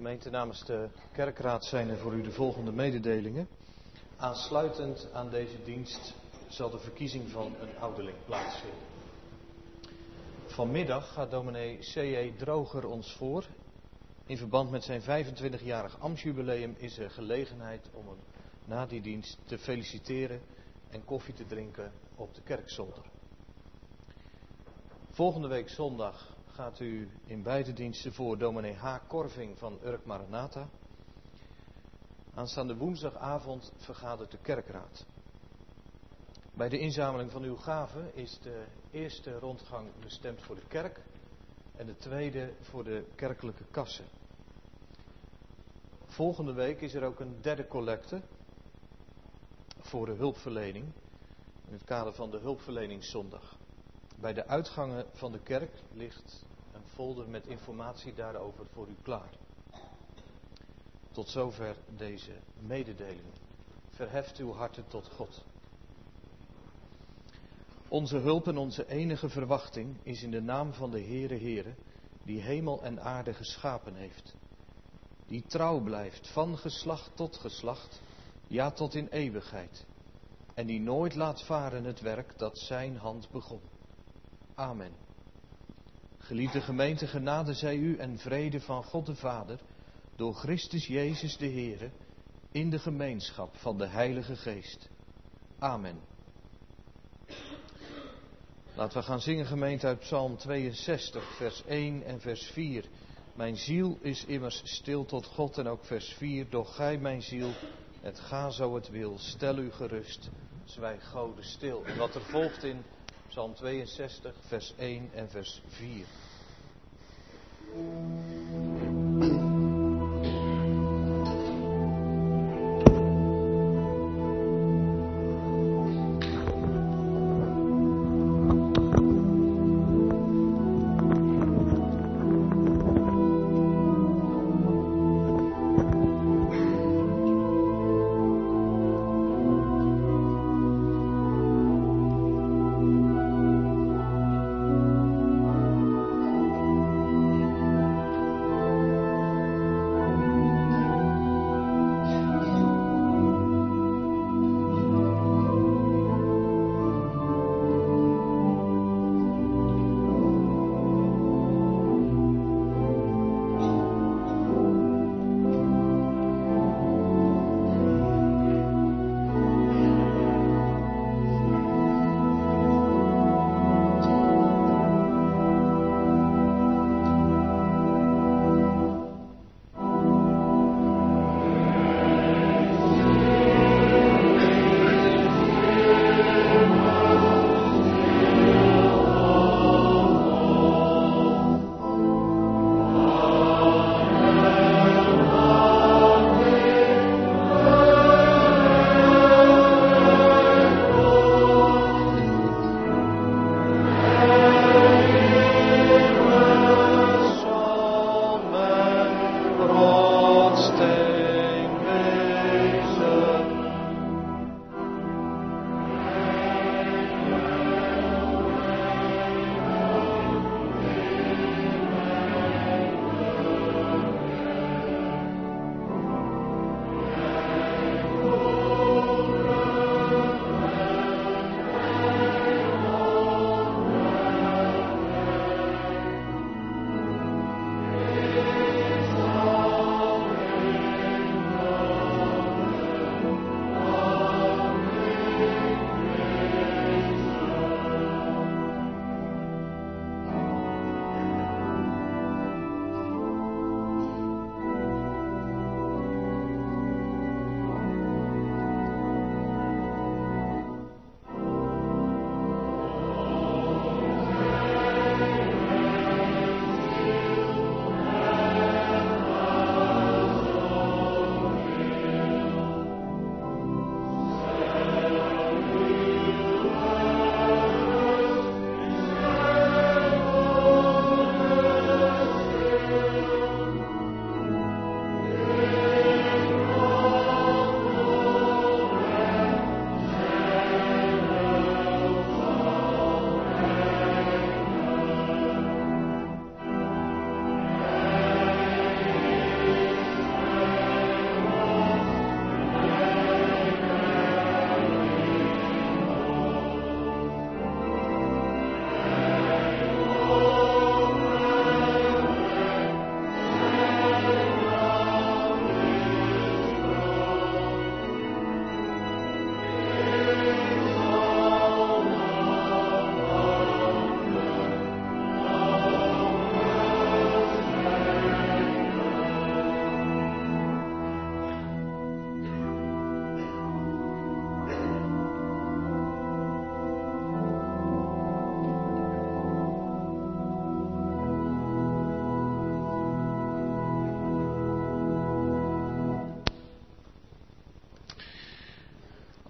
Gemeente, namens de kerkraad zijn er voor u de volgende mededelingen. Aansluitend aan deze dienst zal de verkiezing van een ouderling plaatsvinden. Vanmiddag gaat dominee C.E. Droger ons voor. In verband met zijn 25-jarig ambtsjubileum is er gelegenheid om hem na die dienst te feliciteren en koffie te drinken op de kerkzolder. Volgende week zondag gaat u in beide diensten voor dominee H. Korving van Urk Maranatha. Aanstaande woensdagavond vergadert de kerkraad. Bij de inzameling van uw gaven is de eerste rondgang bestemd voor de kerk en de tweede voor de kerkelijke kassen. Volgende week is er ook een derde collecte voor de hulpverlening in het kader van de hulpverleningszondag. Bij de uitgangen van de kerk ligt een folder met informatie daarover voor u klaar. Tot zover deze mededelingen. Verheft uw harten tot God. Onze hulp en onze enige verwachting is in de naam van de Heere, die hemel en aarde geschapen heeft. Die trouw blijft van geslacht tot geslacht, ja tot in eeuwigheid. En die nooit laat varen het werk dat zijn hand begon. Amen. Geliefde gemeente, genade zij u en vrede van God de Vader, door Christus Jezus de Heere, in de gemeenschap van de Heilige Geest. Amen. Laten we gaan zingen, gemeente, uit Psalm 62, vers 1 en vers 4. Mijn ziel is immers stil tot God, en ook vers 4. Doch gij, mijn ziel, het ga zo het wil, stel u gerust, zwijg Gode stil. En wat er volgt in Psalm 62, vers 1 en vers 4.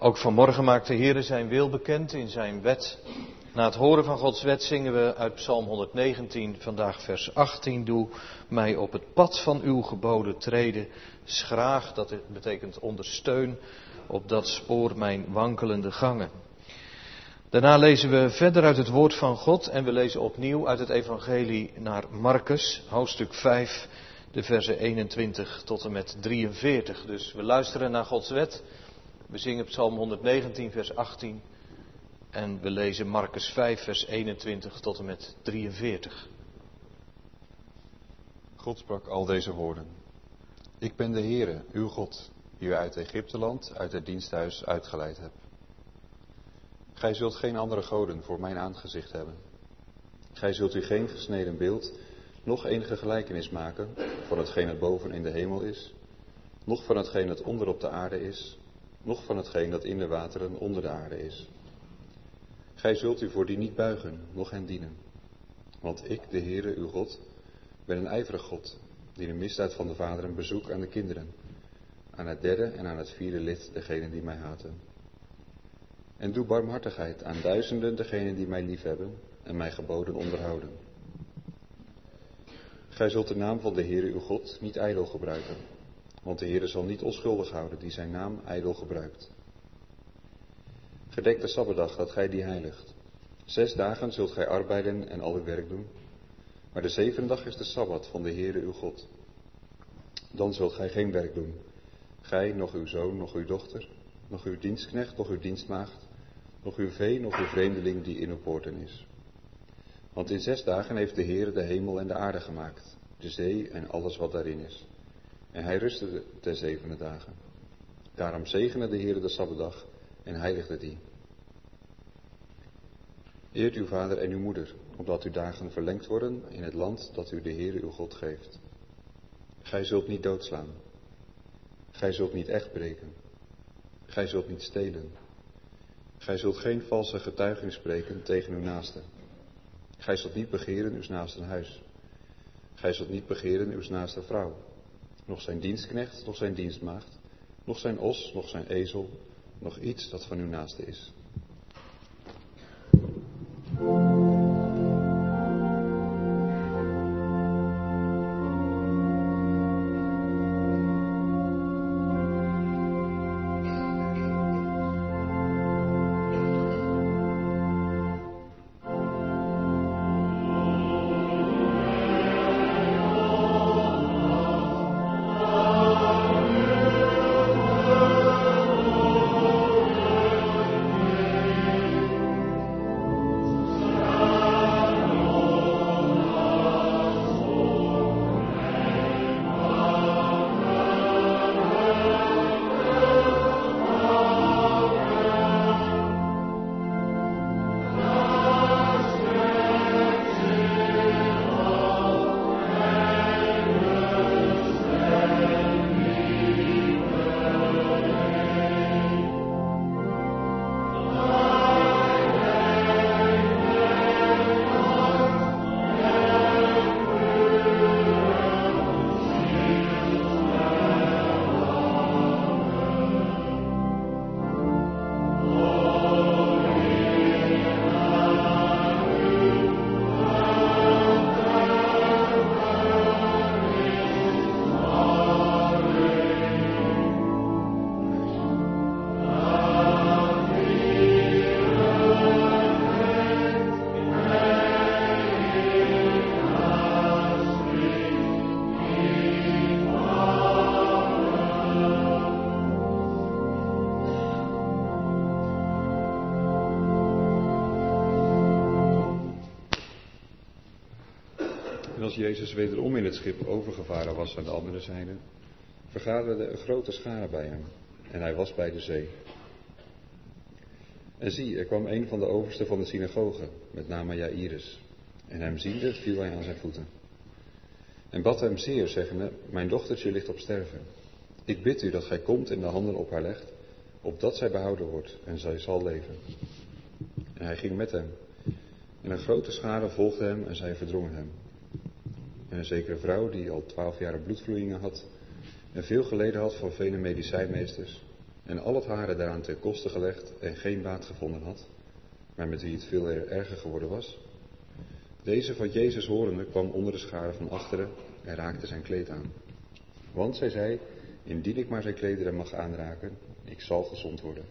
Ook vanmorgen maakt de Heere zijn wil bekend in zijn wet. Na het horen van Gods wet zingen we uit Psalm 119, vandaag vers 18. Doe mij op het pad van uw geboden treden. Schraag, dat betekent ondersteun, op dat spoor mijn wankelende gangen. Daarna lezen we verder uit het woord van God en we lezen opnieuw uit het evangelie naar Marcus, hoofdstuk 5, de versen 21 tot en met 43. Dus we luisteren naar Gods wet. We zingen Psalm 119, vers 18 en we lezen Marcus 5, vers 21 tot en met 43. God sprak al deze woorden. Ik ben de Heere, uw God, die u uit Egypteland, uit het diensthuis uitgeleid hebt. Gij zult geen andere goden voor mijn aangezicht hebben. Gij zult u geen gesneden beeld, noch enige gelijkenis maken van hetgeen dat boven in de hemel is, noch van hetgeen dat onder op de aarde is, noch van hetgeen dat in de wateren onder de aarde is. Gij zult u voor die niet buigen, noch hen dienen. Want ik, de Heere, uw God, ben een ijverig God, die de misdaad van de vaderen bezoekt aan de kinderen, aan het derde en aan het vierde lid degenen die mij haten. En doe barmhartigheid aan duizenden degenen die mij liefhebben en mijn geboden onderhouden. Gij zult de naam van de Heere uw God niet ijdel gebruiken, want de Heere zal niet onschuldig houden die zijn naam ijdel gebruikt. Gedek de Sabbatdag dat gij die heiligt. 6 dagen zult gij arbeiden en al uw werk doen, maar de 7e dag is de Sabbat van de Heere uw God. Dan zult gij geen werk doen, gij, noch uw zoon, noch uw dochter, noch uw dienstknecht, noch uw dienstmaagd, noch uw vee, noch uw vreemdeling die in uw poorten is. Want in 6 dagen heeft de Heere de hemel en de aarde gemaakt, de zee en alles wat daarin is. En hij rustte de 7e dagen. Daarom zegene de Heere de Sabbatdag en heiligde die. Eert uw vader en uw moeder, opdat uw dagen verlengd worden in het land dat u de Heere uw God geeft. Gij zult niet doodslaan. Gij zult niet echt breken. Gij zult niet stelen. Gij zult geen valse getuigenis spreken tegen uw naaste. Gij zult niet begeren uw naaste huis. Gij zult niet begeren uw naaste vrouw. Nog zijn dienstknecht, nog zijn dienstmaagd, nog zijn os, nog zijn ezel, nog iets dat van uw naaste is. Als Jezus wederom in het schip overgevaren was aan de andere zijde, vergaderde een grote schare bij hem en hij was bij de zee. En zie, er kwam een van de oversten van de synagoge, met name Jairus, en hem ziende viel hij aan zijn voeten. En bad hem zeer, zeggende, mijn dochtertje ligt op sterven. Ik bid u dat gij komt en de handen op haar legt, opdat zij behouden wordt en zij zal leven. En hij ging met hem. En een grote schare volgde hem en zij verdrongen hem. En een zekere vrouw die al 12 jaar bloedvloeien had en veel geleden had van vele medicijnmeesters en al het haren daaraan ten koste gelegd en geen baat gevonden had, maar met wie het veel erger geworden was. Deze van Jezus horende kwam onder de scharen van achteren en raakte zijn kleed aan. Want, zij zei, indien ik maar zijn klederen mag aanraken, ik zal gezond worden.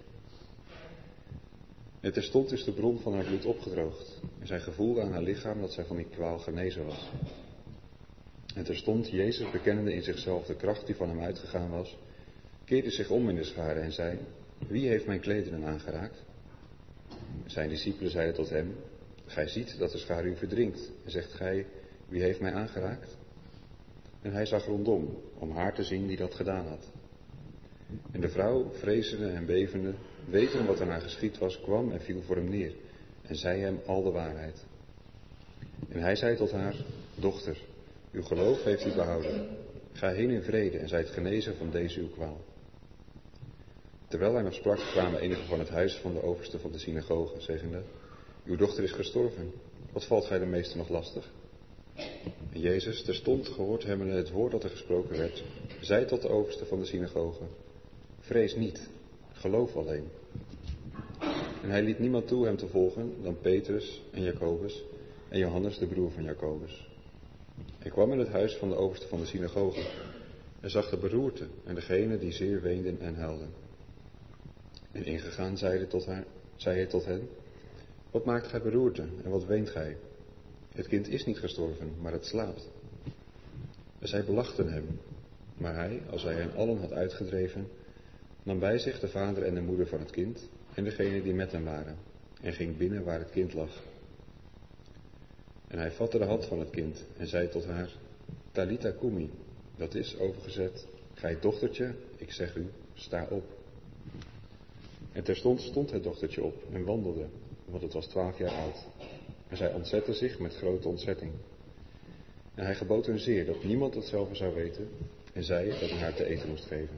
En terstond is de bron van haar bloed opgedroogd en zij gevoelde aan haar lichaam dat zij van die kwaal genezen was. En terstond Jezus, bekennende in zichzelf de kracht die van hem uitgegaan was, keerde zich om in de scharen en zei, wie heeft mijn klederen aangeraakt? Zijn discipelen zeiden tot hem, gij ziet dat de schaar u verdringt en zegt gij, wie heeft mij aangeraakt? En hij zag rondom, om haar te zien die dat gedaan had. En de vrouw, vrezende en bevende, wetende wat aan haar geschied was, kwam en viel voor hem neer en zei hem al de waarheid. En hij zei tot haar, dochter, uw geloof heeft u behouden. Ga heen in vrede en zijt genezen van deze uw kwaal. Terwijl hij nog sprak, kwamen enigen van het huis van de overste van de synagoge, zeggende, uw dochter is gestorven, wat valt gij de meester nog lastig? En Jezus, terstond gehoord hebbende het woord dat er gesproken werd, zei tot de overste van de synagoge, vrees niet, geloof alleen. En hij liet niemand toe hem te volgen dan Petrus en Jacobus en Johannes de broer van Jacobus. Hij kwam in het huis van de overste van de synagoge en zag de beroerte en degenen die zeer weenden en huilden. En ingegaan zei hij tot hen, wat maakt gij beroerte en wat weent gij? Het kind is niet gestorven, maar het slaapt. En zij belachten hem, maar hij, als hij hen allen had uitgedreven, nam bij zich de vader en de moeder van het kind en degenen die met hem waren, en ging binnen waar het kind lag. En hij vatte de hand van het kind en zei tot haar, Talita Kumi, dat is overgezet, gij dochtertje, ik zeg u, sta op. En terstond stond het dochtertje op en wandelde, want het was 12 jaar oud. En zij ontzette zich met grote ontzetting. En hij gebood hun zeer dat niemand hetzelfde zou weten en zei dat hij haar te eten moest geven.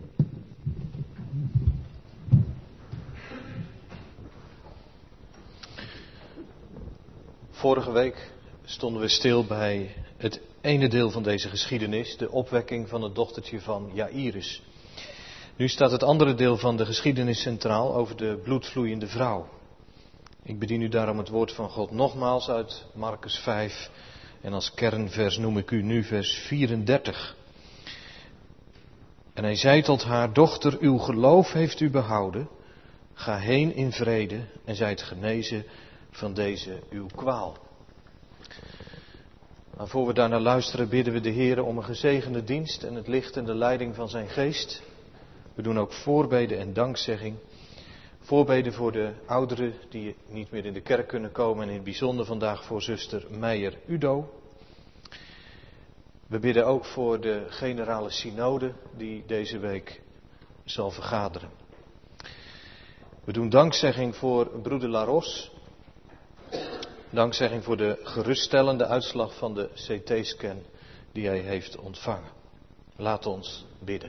Vorige week stonden we stil bij het ene deel van deze geschiedenis, de opwekking van het dochtertje van Jaïrus. Nu staat het andere deel van de geschiedenis centraal over de bloedvloeiende vrouw. Ik bedien u daarom het woord van God nogmaals uit Markus 5 en als kernvers noem ik u nu vers 34. En hij zei tot haar, dochter, uw geloof heeft u behouden, ga heen in vrede en zijt genezen van deze uw kwaal. Maar voor we daarnaar luisteren bidden we de Heer om een gezegende dienst en het licht en de leiding van zijn geest. We doen ook voorbeden en dankzegging. Voorbeden voor de ouderen die niet meer in de kerk kunnen komen en in het bijzonder vandaag voor zuster Meijer Udo. We bidden ook voor de generale synode die deze week zal vergaderen. We doen dankzegging voor broeder Laros. Dankzegging voor de geruststellende uitslag van de CT-scan die hij heeft ontvangen. Laat ons bidden.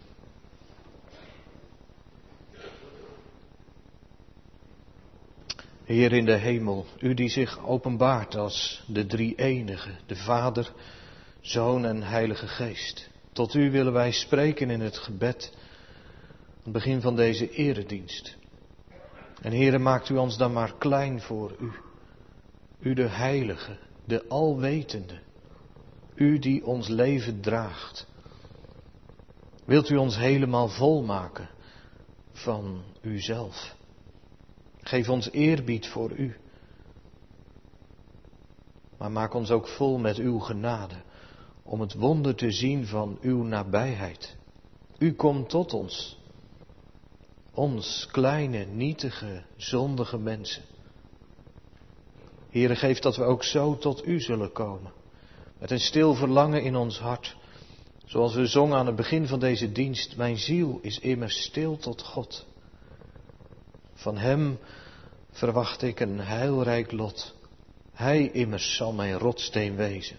Heer in de hemel, u die zich openbaart als de drie-enige, de Vader, Zoon en Heilige Geest. Tot u willen wij spreken in het gebed, aan het begin van deze eredienst. En Heere, maakt u ons dan maar klein voor u. U de Heilige, de Alwetende, u die ons leven draagt. Wilt u ons helemaal volmaken van uzelf? Geef ons eerbied voor u. Maar maak ons ook vol met uw genade, om het wonder te zien van uw nabijheid. U komt tot ons kleine, nietige, zondige mensen. Heere, geef dat we ook zo tot u zullen komen, met een stil verlangen in ons hart, zoals we zongen aan het begin van deze dienst, mijn ziel is immers stil tot God. Van hem verwacht ik een heilrijk lot. Hij immers zal mijn rotsteen wezen.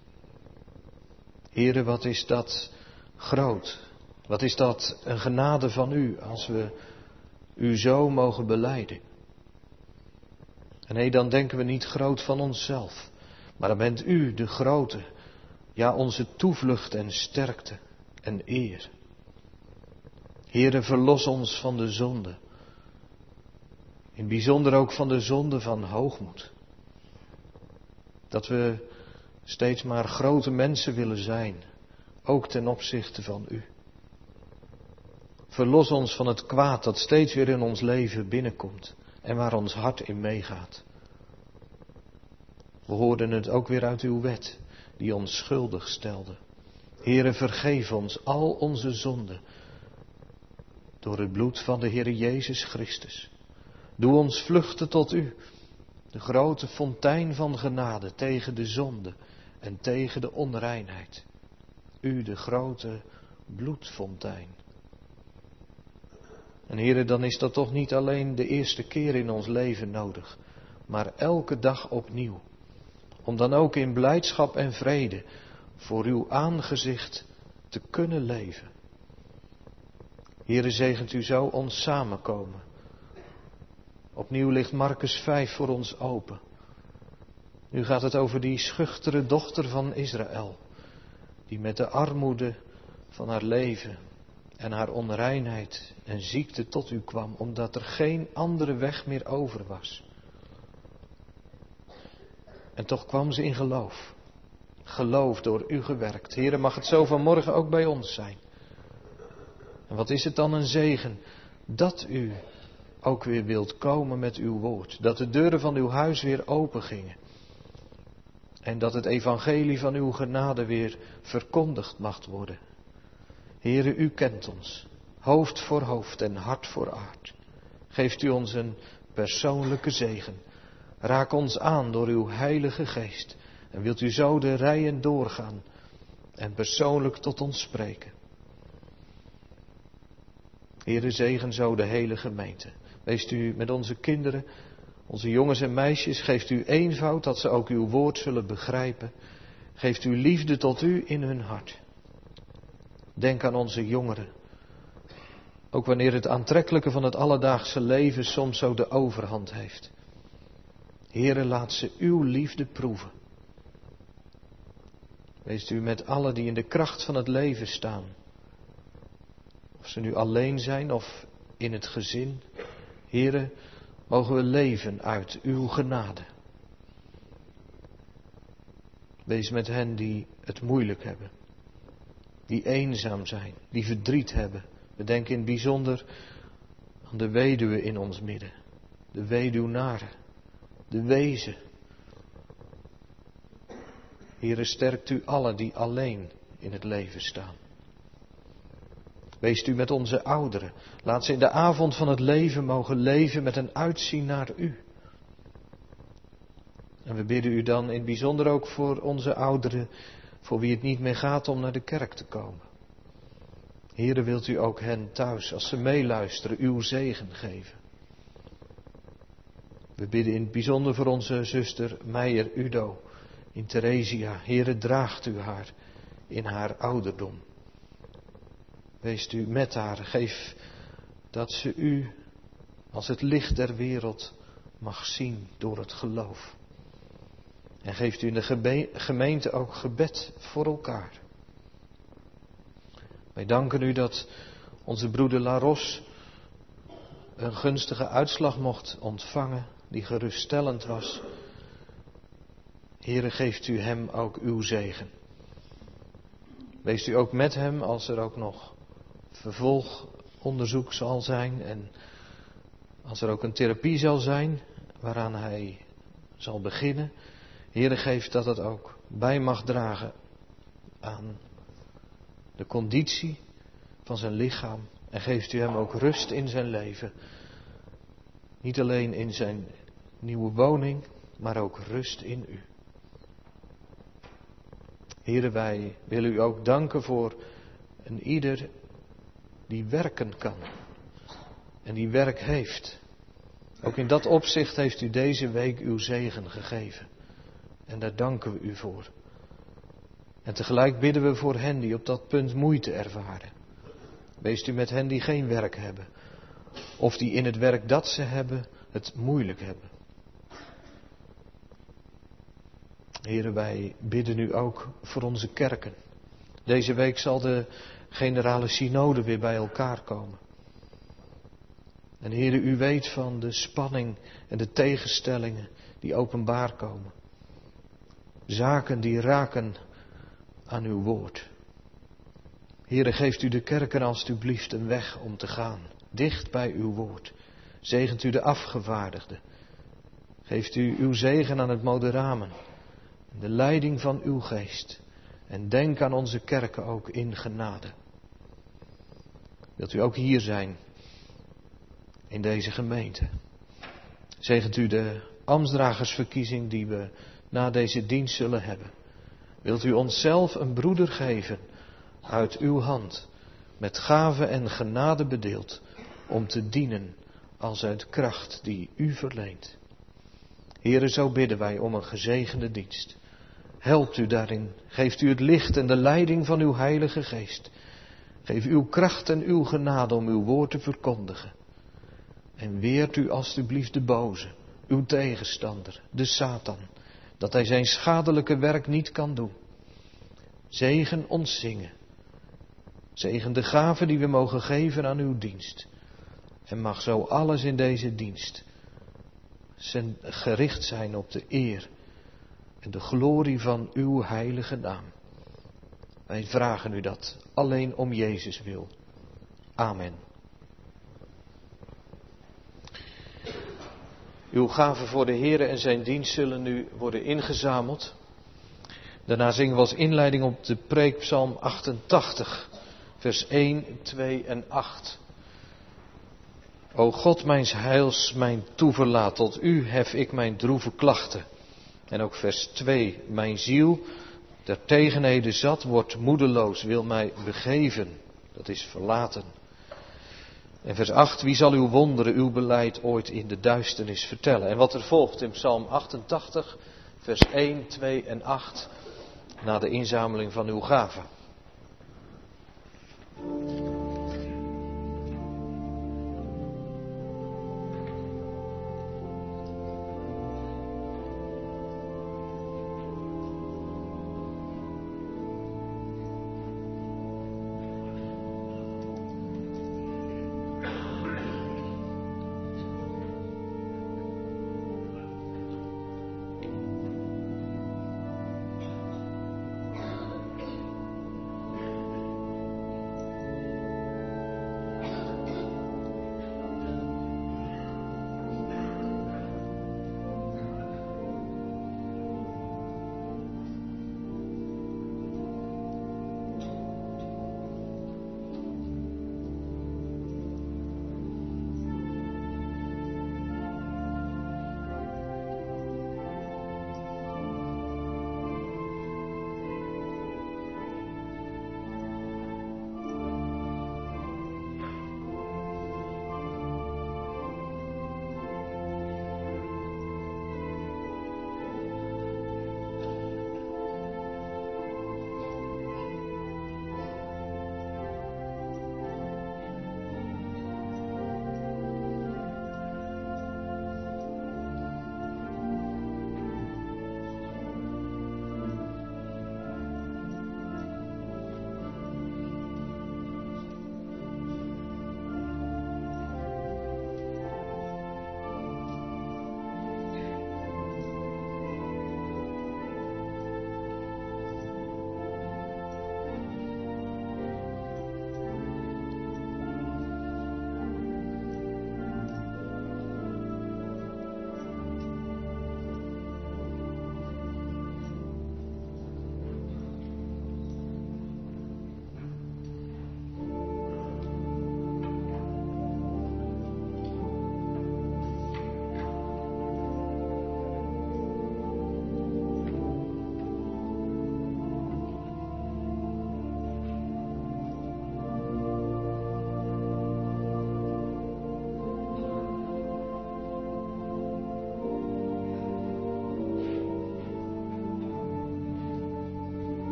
Heere, wat is dat groot. Wat is dat een genade van u, als we u zo mogen belijden. En nee, dan denken we niet groot van onszelf. Maar dan bent u de grote, ja onze toevlucht en sterkte en eer. Heere, verlos ons van de zonde. In het bijzonder ook van de zonde van hoogmoed. Dat we steeds maar grote mensen willen zijn, ook ten opzichte van u. Verlos ons van het kwaad dat steeds weer in ons leven binnenkomt en waar ons hart in meegaat. We hoorden het ook weer uit uw wet, die ons schuldig stelde. Heere, vergeef ons al onze zonden door het bloed van de Heere Jezus Christus. Doe ons vluchten tot u, de grote fontein van genade tegen de zonde en tegen de onreinheid. U, de grote bloedfontein. En Heere, dan is dat toch niet alleen de eerste keer in ons leven nodig, maar elke dag opnieuw. Om dan ook in blijdschap en vrede voor uw aangezicht te kunnen leven. Heere, zegent u zo ons samenkomen. Opnieuw ligt Markus 5 voor ons open. Nu gaat het over die schuchtere dochter van Israël, die met de armoede van haar leven en haar onreinheid en ziekte tot u kwam, omdat er geen andere weg meer over was. En toch kwam ze in geloof. Geloof door u gewerkt. Heere, mag het zo vanmorgen ook bij ons zijn. En wat is het dan een zegen dat u ook weer wilt komen met uw woord. Dat de deuren van uw huis weer open gingen. En dat het evangelie van uw genade weer verkondigd mag worden. Heere, u kent ons. Hoofd voor hoofd en hart voor hart. Geeft u ons een persoonlijke zegen. Raak ons aan door uw heilige geest. En wilt u zo de rijen doorgaan. En persoonlijk tot ons spreken. Heere, zegen zo de hele gemeente. Weest u met onze kinderen, onze jongens en meisjes, geeft u eenvoud dat ze ook uw woord zullen begrijpen. Geeft u liefde tot u in hun hart. Denk aan onze jongeren. Ook wanneer het aantrekkelijke van het alledaagse leven soms zo de overhand heeft. Heere, laat ze uw liefde proeven. Weest u met allen die in de kracht van het leven staan. Of ze nu alleen zijn of in het gezin. Heere, mogen we leven uit uw genade. Wees met hen die het moeilijk hebben. Die eenzaam zijn, die verdriet hebben. We denken in het bijzonder aan de weduwe in ons midden. De weduwnaren. De wezen. Heere, sterkt u allen die alleen in het leven staan. Wees u met onze ouderen. Laat ze in de avond van het leven mogen leven met een uitzien naar u. En we bidden u dan in het bijzonder ook voor onze ouderen, voor wie het niet meer gaat om naar de kerk te komen. Heere, wilt u ook hen thuis, als ze meeluisteren, uw zegen geven. We bidden in het bijzonder voor onze zuster Meijer Udo in Theresia. Heere, draagt u haar in haar ouderdom. Weest u met haar, geef dat ze u als het licht der wereld mag zien door het geloof. En geeft u in de gemeente ook gebed voor elkaar. Wij danken u dat onze broeder Laros een gunstige uitslag mocht ontvangen, die geruststellend was. Heere, geeft u hem ook uw zegen. Weest u ook met hem als er ook nog vervolgonderzoek zal zijn en als er ook een therapie zal zijn waaraan hij zal beginnen. Heere, geeft dat het ook bij mag dragen aan de conditie van zijn lichaam en geeft u hem ook rust in zijn leven. Niet alleen in zijn nieuwe woning, maar ook rust in u. Heere, wij willen u ook danken voor een ieder die werken kan en die werk heeft. Ook in dat opzicht heeft u deze week uw zegen gegeven. En daar danken we u voor. En tegelijk bidden we voor hen die op dat punt moeite ervaren. Wees u met hen die geen werk hebben. Of die in het werk dat ze hebben het moeilijk hebben. Heren, wij bidden u ook voor onze kerken. Deze week zal de generale synode weer bij elkaar komen. En Heere, u weet van de spanning en de tegenstellingen die openbaar komen. Zaken die raken aan uw woord. Heere, geeft u de kerken alstublieft een weg om te gaan, dicht bij uw woord. Zegent u de afgevaardigden. Geeft u uw zegen aan het moderamen, de leiding van uw geest. En denk aan onze kerken ook in genade. Wilt u ook hier zijn, in deze gemeente. Zegent u de ambtsdragersverkiezing die we na deze dienst zullen hebben. Wilt u onszelf een broeder geven uit uw hand, met gave en genade bedeeld, om te dienen als uit kracht die u verleent. Heere, zo bidden wij om een gezegende dienst. Helpt u daarin, geeft u het licht en de leiding van uw Heilige Geest. Geef uw kracht en uw genade om uw woord te verkondigen. En weert u alstublieft de boze, uw tegenstander, de Satan, dat hij zijn schadelijke werk niet kan doen. Zegen ons zingen. Zegen de gaven die we mogen geven aan uw dienst. En mag zo alles in deze dienst gericht zijn op de eer en de glorie van uw heilige naam. Wij vragen u dat alleen om Jezus wil. Amen. Uw gaven voor de Heere en zijn dienst zullen nu worden ingezameld. Daarna zingen we als inleiding op de preekpsalm 88, vers 1, 2 en 8. O God mijns heils, mijn toeverlaat, tot u hef ik mijn droeve klachten. En ook vers 2, mijn ziel, der tegenheden zat, wordt moedeloos, wil mij begeven. Dat is verlaten. En vers 8, wie zal uw wonderen, uw beleid ooit in de duisternis vertellen? En wat er volgt in Psalm 88, vers 1, 2 en 8, na de inzameling van uw gaven.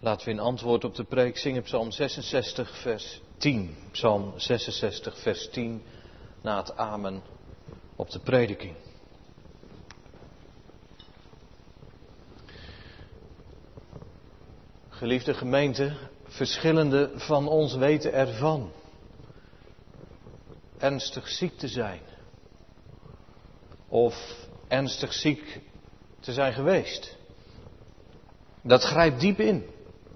Laten we in antwoord op de preek zingen Psalm 66 vers 10. Psalm 66 vers 10 na het amen op de prediking. Geliefde gemeente, verschillende van ons weten ervan ernstig ziek te zijn. Of ernstig ziek te zijn geweest. Dat grijpt diep in.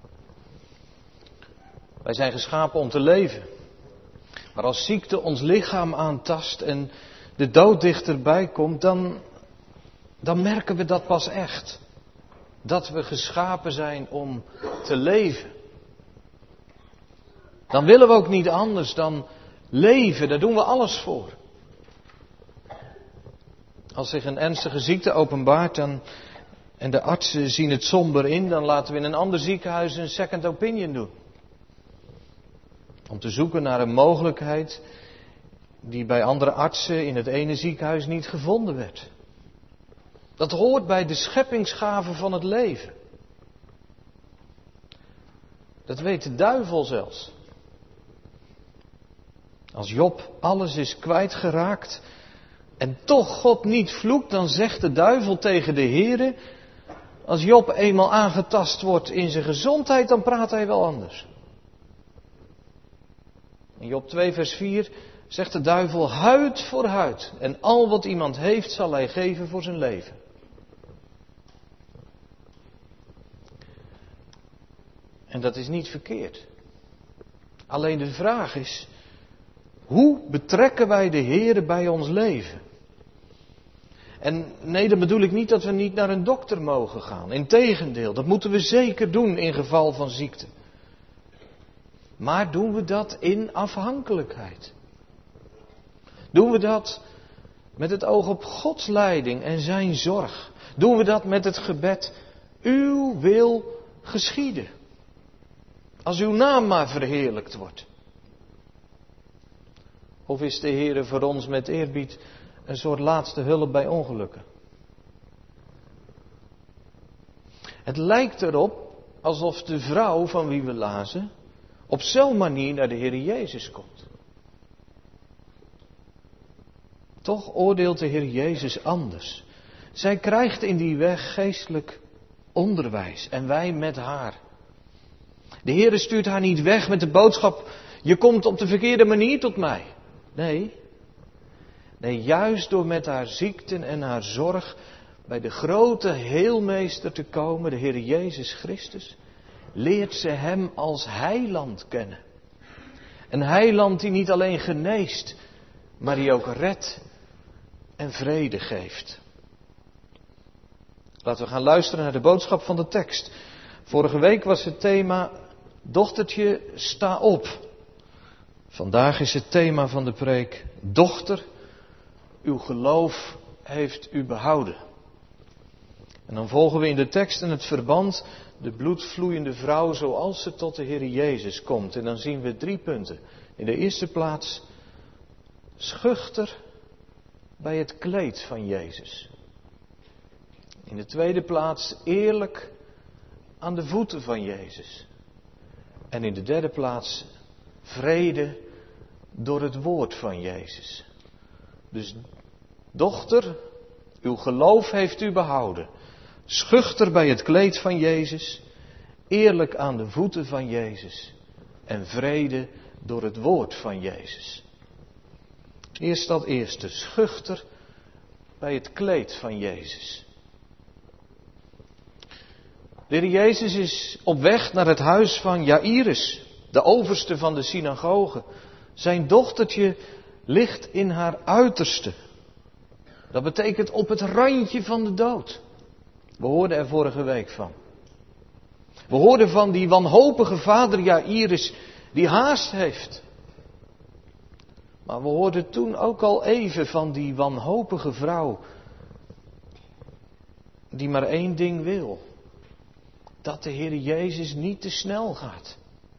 Wij zijn geschapen om te leven. Maar als ziekte ons lichaam aantast en de dood dichterbij komt, dan merken we dat pas echt. Dat we geschapen zijn om te leven. Dan willen we ook niet anders dan leven, daar doen we alles voor. Als zich een ernstige ziekte openbaart en de artsen zien het somber in, dan laten we in een ander ziekenhuis een second opinion doen. Om te zoeken naar een mogelijkheid die bij andere artsen in het ene ziekenhuis niet gevonden werd. Dat hoort bij de scheppingsgave van het leven. Dat weet de duivel zelfs. Als Job alles is kwijtgeraakt en toch God niet vloekt, dan zegt de duivel tegen de Heere: als Job eenmaal aangetast wordt in zijn gezondheid, dan praat hij wel anders. In Job 2 vers 4 zegt de duivel: huid voor huid en al wat iemand heeft zal hij geven voor zijn leven. En dat is niet verkeerd. Alleen de vraag is: hoe betrekken wij de Heere bij ons leven? En nee, dan bedoel ik niet dat we niet naar een dokter mogen gaan. Integendeel, dat moeten we zeker doen in geval van ziekte. Maar doen we dat in afhankelijkheid? Doen we dat met het oog op Gods leiding en zijn zorg? Doen we dat met het gebed: uw wil geschieden? Als uw naam maar verheerlijkt wordt. Of is de Heere voor ons met eerbied een soort laatste hulp bij ongelukken? Het lijkt erop alsof de vrouw van wie we lazen op zo'n manier naar de Heere Jezus komt. Toch oordeelt de Heer Jezus anders. Zij krijgt in die weg geestelijk onderwijs en wij met haar. De Heere stuurt haar niet weg met de boodschap: je komt op de verkeerde manier tot mij. Nee, juist door met haar ziekten en haar zorg bij de grote heelmeester te komen, de Heer Jezus Christus, leert ze hem als heiland kennen. Een heiland die niet alleen geneest, maar die ook redt en vrede geeft. Laten we gaan luisteren naar de boodschap van de tekst. Vorige week was het thema: dochtertje, sta op. Vandaag is het thema van de preek: dochter, uw geloof heeft u behouden. En dan volgen we in de tekst en het verband de bloedvloeiende vrouw zoals ze tot de Heer Jezus komt. En dan zien we 3 punten. In de eerste plaats schuchter bij het kleed van Jezus. In de tweede plaats eerlijk aan de voeten van Jezus. En in de derde plaats vrede door het woord van Jezus. Dus dochter, uw geloof heeft u behouden. Schuchter bij het kleed van Jezus. Eerlijk aan de voeten van Jezus. En vrede door het woord van Jezus. Eerst dat eerste, schuchter bij het kleed van Jezus. De Heer Jezus is op weg naar het huis van Jaïrus, de overste van de synagoge. Zijn dochtertje ligt in haar uiterste. Dat betekent op het randje van de dood. We hoorden er vorige week van. We hoorden van die wanhopige vader Jaïrus die haast heeft. Maar we hoorden toen ook al even van die wanhopige vrouw die maar 1 ding wil. Dat de Heer Jezus niet te snel gaat.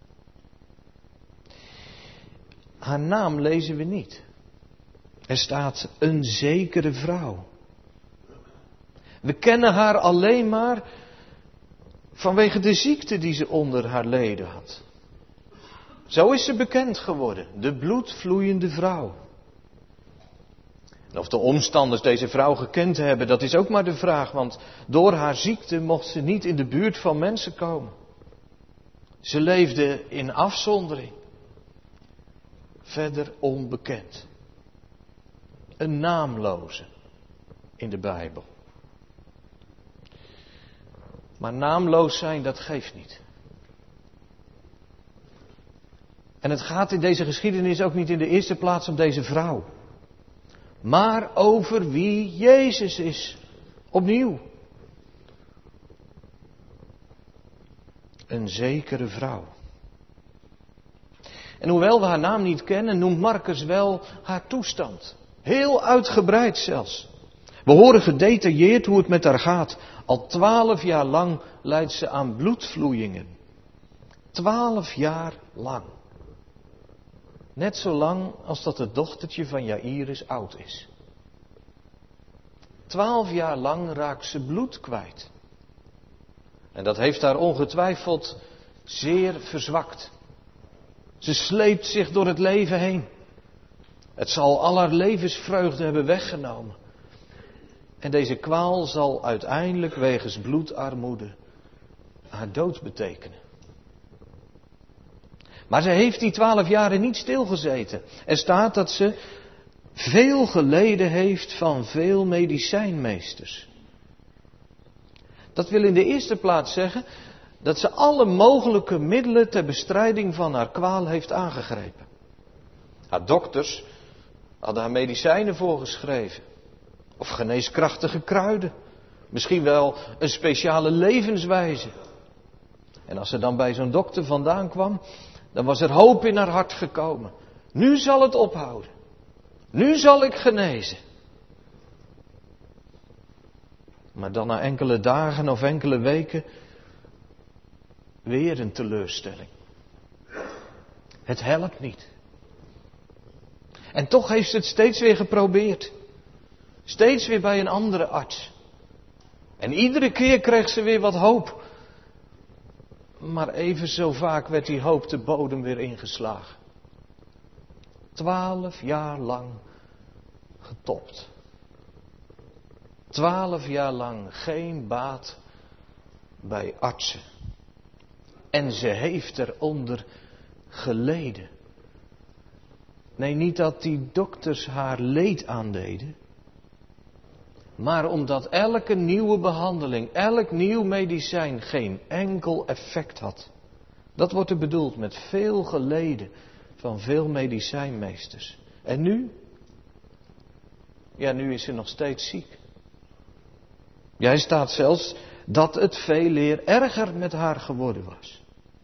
Haar naam lezen we niet. Er staat een zekere vrouw. We kennen haar alleen maar vanwege de ziekte die ze onder haar leden had. Zo is ze bekend geworden, de bloedvloeiende vrouw. En of de omstanders deze vrouw gekend hebben, dat is ook maar de vraag, want door haar ziekte mocht ze niet in de buurt van mensen komen. Ze leefde in afzondering. Verder onbekend. Een naamloze in de Bijbel. Maar naamloos zijn, dat geeft niet. En het gaat in deze geschiedenis ook niet in de eerste plaats om deze vrouw. Maar over wie Jezus is. Opnieuw. Een zekere vrouw. En hoewel we haar naam niet kennen, noemt Marcus wel haar toestand. Heel uitgebreid zelfs. We horen gedetailleerd hoe het met haar gaat. Al 12 jaar lang lijdt ze aan bloedvloeien. 12 jaar lang. Net zo lang als dat het dochtertje van Jairus oud is. 12 jaar lang raakt ze bloed kwijt. En dat heeft haar ongetwijfeld zeer verzwakt. Ze sleept zich door het leven heen. Het zal al haar levensvreugde hebben weggenomen. En deze kwaal zal uiteindelijk wegens bloedarmoede haar dood betekenen. Maar ze heeft die 12 jaren niet stilgezeten. Er staat dat ze veel geleden heeft van veel medicijnmeesters. Dat wil in de eerste plaats zeggen dat ze alle mogelijke middelen ter bestrijding van haar kwaal heeft aangegrepen. Haar dokters hadden haar medicijnen voorgeschreven. Of geneeskrachtige kruiden. Misschien wel een speciale levenswijze. En als ze dan bij zo'n dokter vandaan kwam, dan was er hoop in haar hart gekomen. Nu zal het ophouden. Nu zal ik genezen. Maar dan na enkele dagen of enkele weken weer een teleurstelling. Het helpt niet. En toch heeft ze het steeds weer geprobeerd. Steeds weer bij een andere arts. En iedere keer kreeg ze weer wat hoop. Maar even zo vaak werd die hoop de bodem weer ingeslagen. 12 jaar lang getopt. 12 jaar lang geen baat bij artsen. En ze heeft eronder geleden. Nee, niet dat die dokters haar leed aandeden. Maar omdat elke nieuwe behandeling, elk nieuw medicijn geen enkel effect had. Dat wordt er bedoeld met veel geleden van veel medicijnmeesters. En nu? Ja, nu is ze nog steeds ziek. Jij staat zelfs dat het veel eer erger met haar geworden was.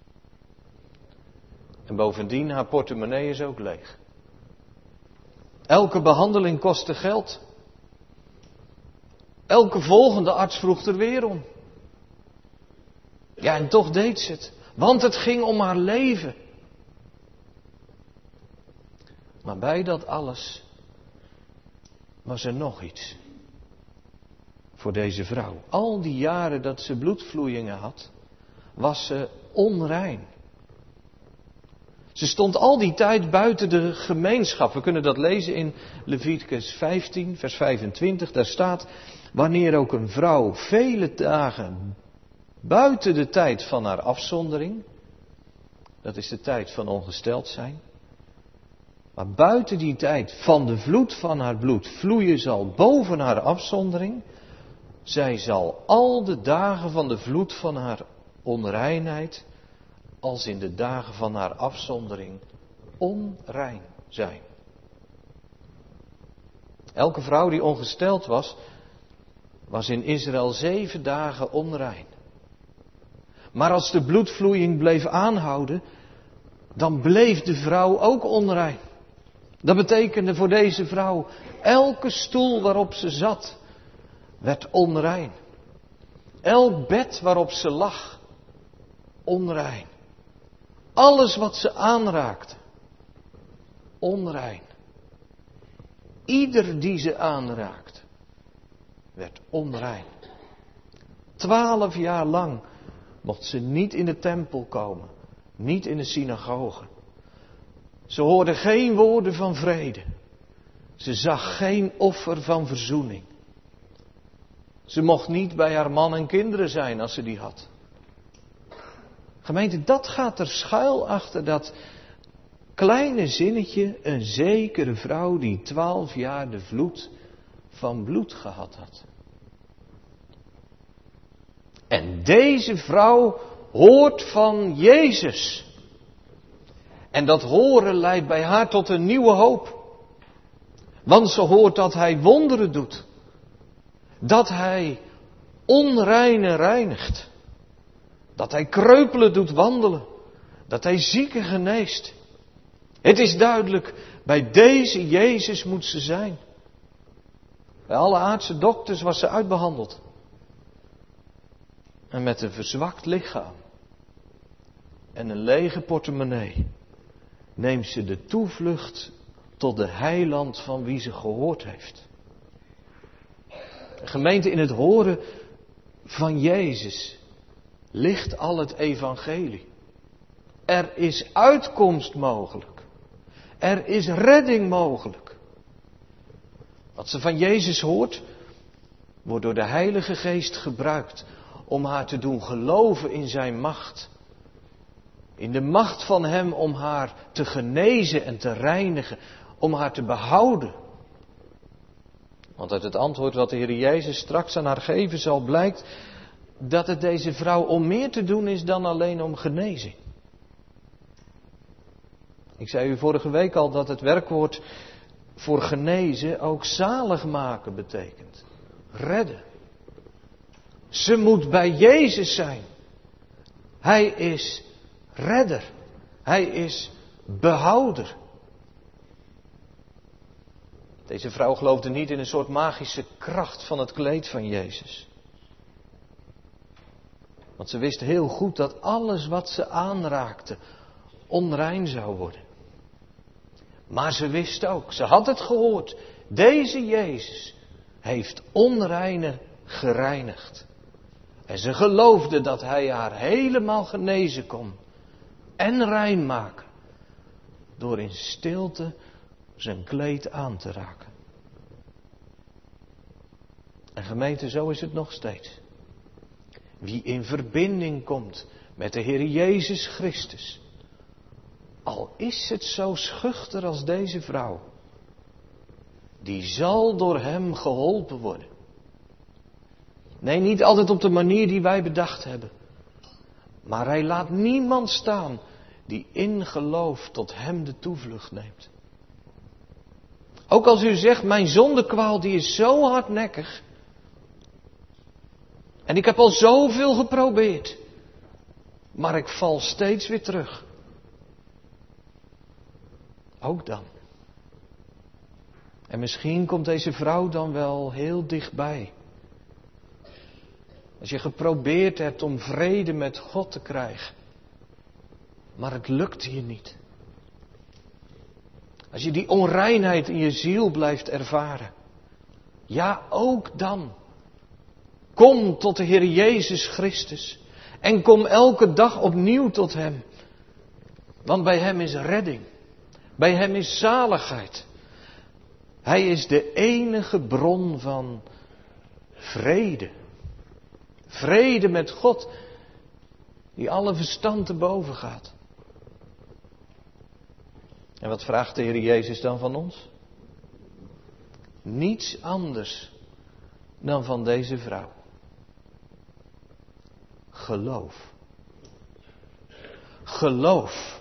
En bovendien, haar portemonnee is ook leeg. Elke behandeling kostte geld. Elke volgende arts vroeg er weer om. Ja, en toch deed ze het. Want het ging om haar leven. Maar bij dat alles was er nog iets. Voor deze vrouw. Al die jaren dat ze bloedvloeien had, was ze onrein. Ze stond al die tijd buiten de gemeenschap. We kunnen dat lezen in Leviticus 15, vers 25. Daar staat, wanneer ook een vrouw vele dagen buiten de tijd van haar afzondering, dat is de tijd van ongesteld zijn, maar buiten die tijd van de vloed van haar bloed vloeien zal boven haar afzondering, zij zal al de dagen van de vloed van haar onreinheid, als in de dagen van haar afzondering, onrein zijn. Elke vrouw die ongesteld was in Israël 7 dagen onrein. Maar als de bloedvloeiing bleef aanhouden, dan bleef de vrouw ook onrein. Dat betekende voor deze vrouw, elke stoel waarop ze zat, werd onrein. Elk bed waarop ze lag, onrein. Alles wat ze aanraakte, onrein. Ieder die ze aanraakte, werd onrein. 12 jaar lang mocht ze niet in de tempel komen, niet in de synagoge. Ze hoorde geen woorden van vrede. Ze zag geen offer van verzoening. Ze mocht niet bij haar man en kinderen zijn als ze die had. Gemeente, dat gaat er schuil achter dat kleine zinnetje, een zekere vrouw die 12 jaar de vloed van bloed gehad had. En deze vrouw hoort van Jezus. En dat horen leidt bij haar tot een nieuwe hoop. Want ze hoort dat hij wonderen doet. Dat hij onreinen reinigt. Dat hij kreupelen doet wandelen. Dat hij zieken geneest. Het is duidelijk, bij deze Jezus moet ze zijn. Bij alle aardse dokters was ze uitbehandeld. En met een verzwakt lichaam en een lege portemonnee neemt ze de toevlucht tot de heiland van wie ze gehoord heeft. Gemeente, in het horen van Jezus ligt al het evangelie. Er is uitkomst mogelijk. Er is redding mogelijk. Wat ze van Jezus hoort, wordt door de Heilige Geest gebruikt om haar te doen geloven in zijn macht. In de macht van hem om haar te genezen en te reinigen, om haar te behouden. Want uit het antwoord wat de Heer Jezus straks aan haar geven zal, blijkt dat het deze vrouw om meer te doen is dan alleen om genezing. Ik zei u vorige week al dat het werkwoord voor genezen ook zalig maken betekent. Redden. Ze moet bij Jezus zijn. Hij is redder. Hij is behouder. Deze vrouw geloofde niet in een soort magische kracht van het kleed van Jezus. Want ze wist heel goed dat alles wat ze aanraakte onrein zou worden. Maar ze wist ook, ze had het gehoord, deze Jezus heeft onreine gereinigd. En ze geloofde dat hij haar helemaal genezen kon en rein maken door in stilte zijn kleed aan te raken. En gemeente, zo is het nog steeds. Wie in verbinding komt met de Heer Jezus Christus, al is het zo schuchter als deze vrouw, die zal door hem geholpen worden. Nee, niet altijd op de manier die wij bedacht hebben. Maar hij laat niemand staan die in geloof tot hem de toevlucht neemt. Ook als u zegt, mijn zondekwaal die is zo hardnekkig. En ik heb al zoveel geprobeerd. Maar ik val steeds weer terug. Ook dan. En misschien komt deze vrouw dan wel heel dichtbij. Als je geprobeerd hebt om vrede met God te krijgen. Maar het lukt je niet. Als je die onreinheid in je ziel blijft ervaren. Ja, ook dan. Kom tot de Heer Jezus Christus. En kom elke dag opnieuw tot hem. Want bij hem is redding. Bij hem is zaligheid. Hij is de enige bron van vrede. Vrede met God, die alle verstand te boven gaat. En wat vraagt de Heer Jezus dan van ons? Niets anders dan van deze vrouw. Geloof. Geloof.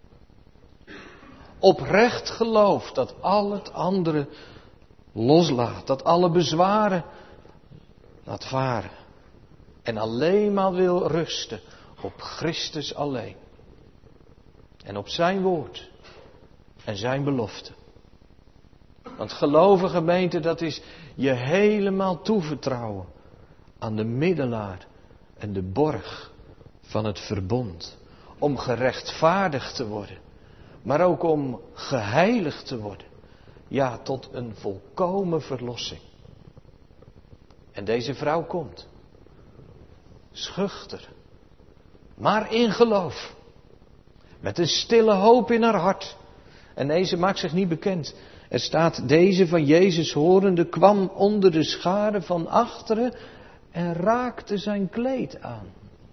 Oprecht geloof dat al het andere loslaat. Dat alle bezwaren laat varen. En alleen maar wil rusten op Christus alleen. En op zijn woord. En zijn belofte. Want geloven, gemeente, dat is je helemaal toevertrouwen aan de middelaar en de borg van het verbond. Om gerechtvaardigd te worden. Maar ook om geheiligd te worden. Ja, tot een volkomen verlossing. En deze vrouw komt. Schuchter. maar in geloof. Met een stille hoop in haar hart. En deze maakt zich niet bekend. Er staat, deze van Jezus horende kwam onder de scharen van achteren en raakte zijn kleed aan.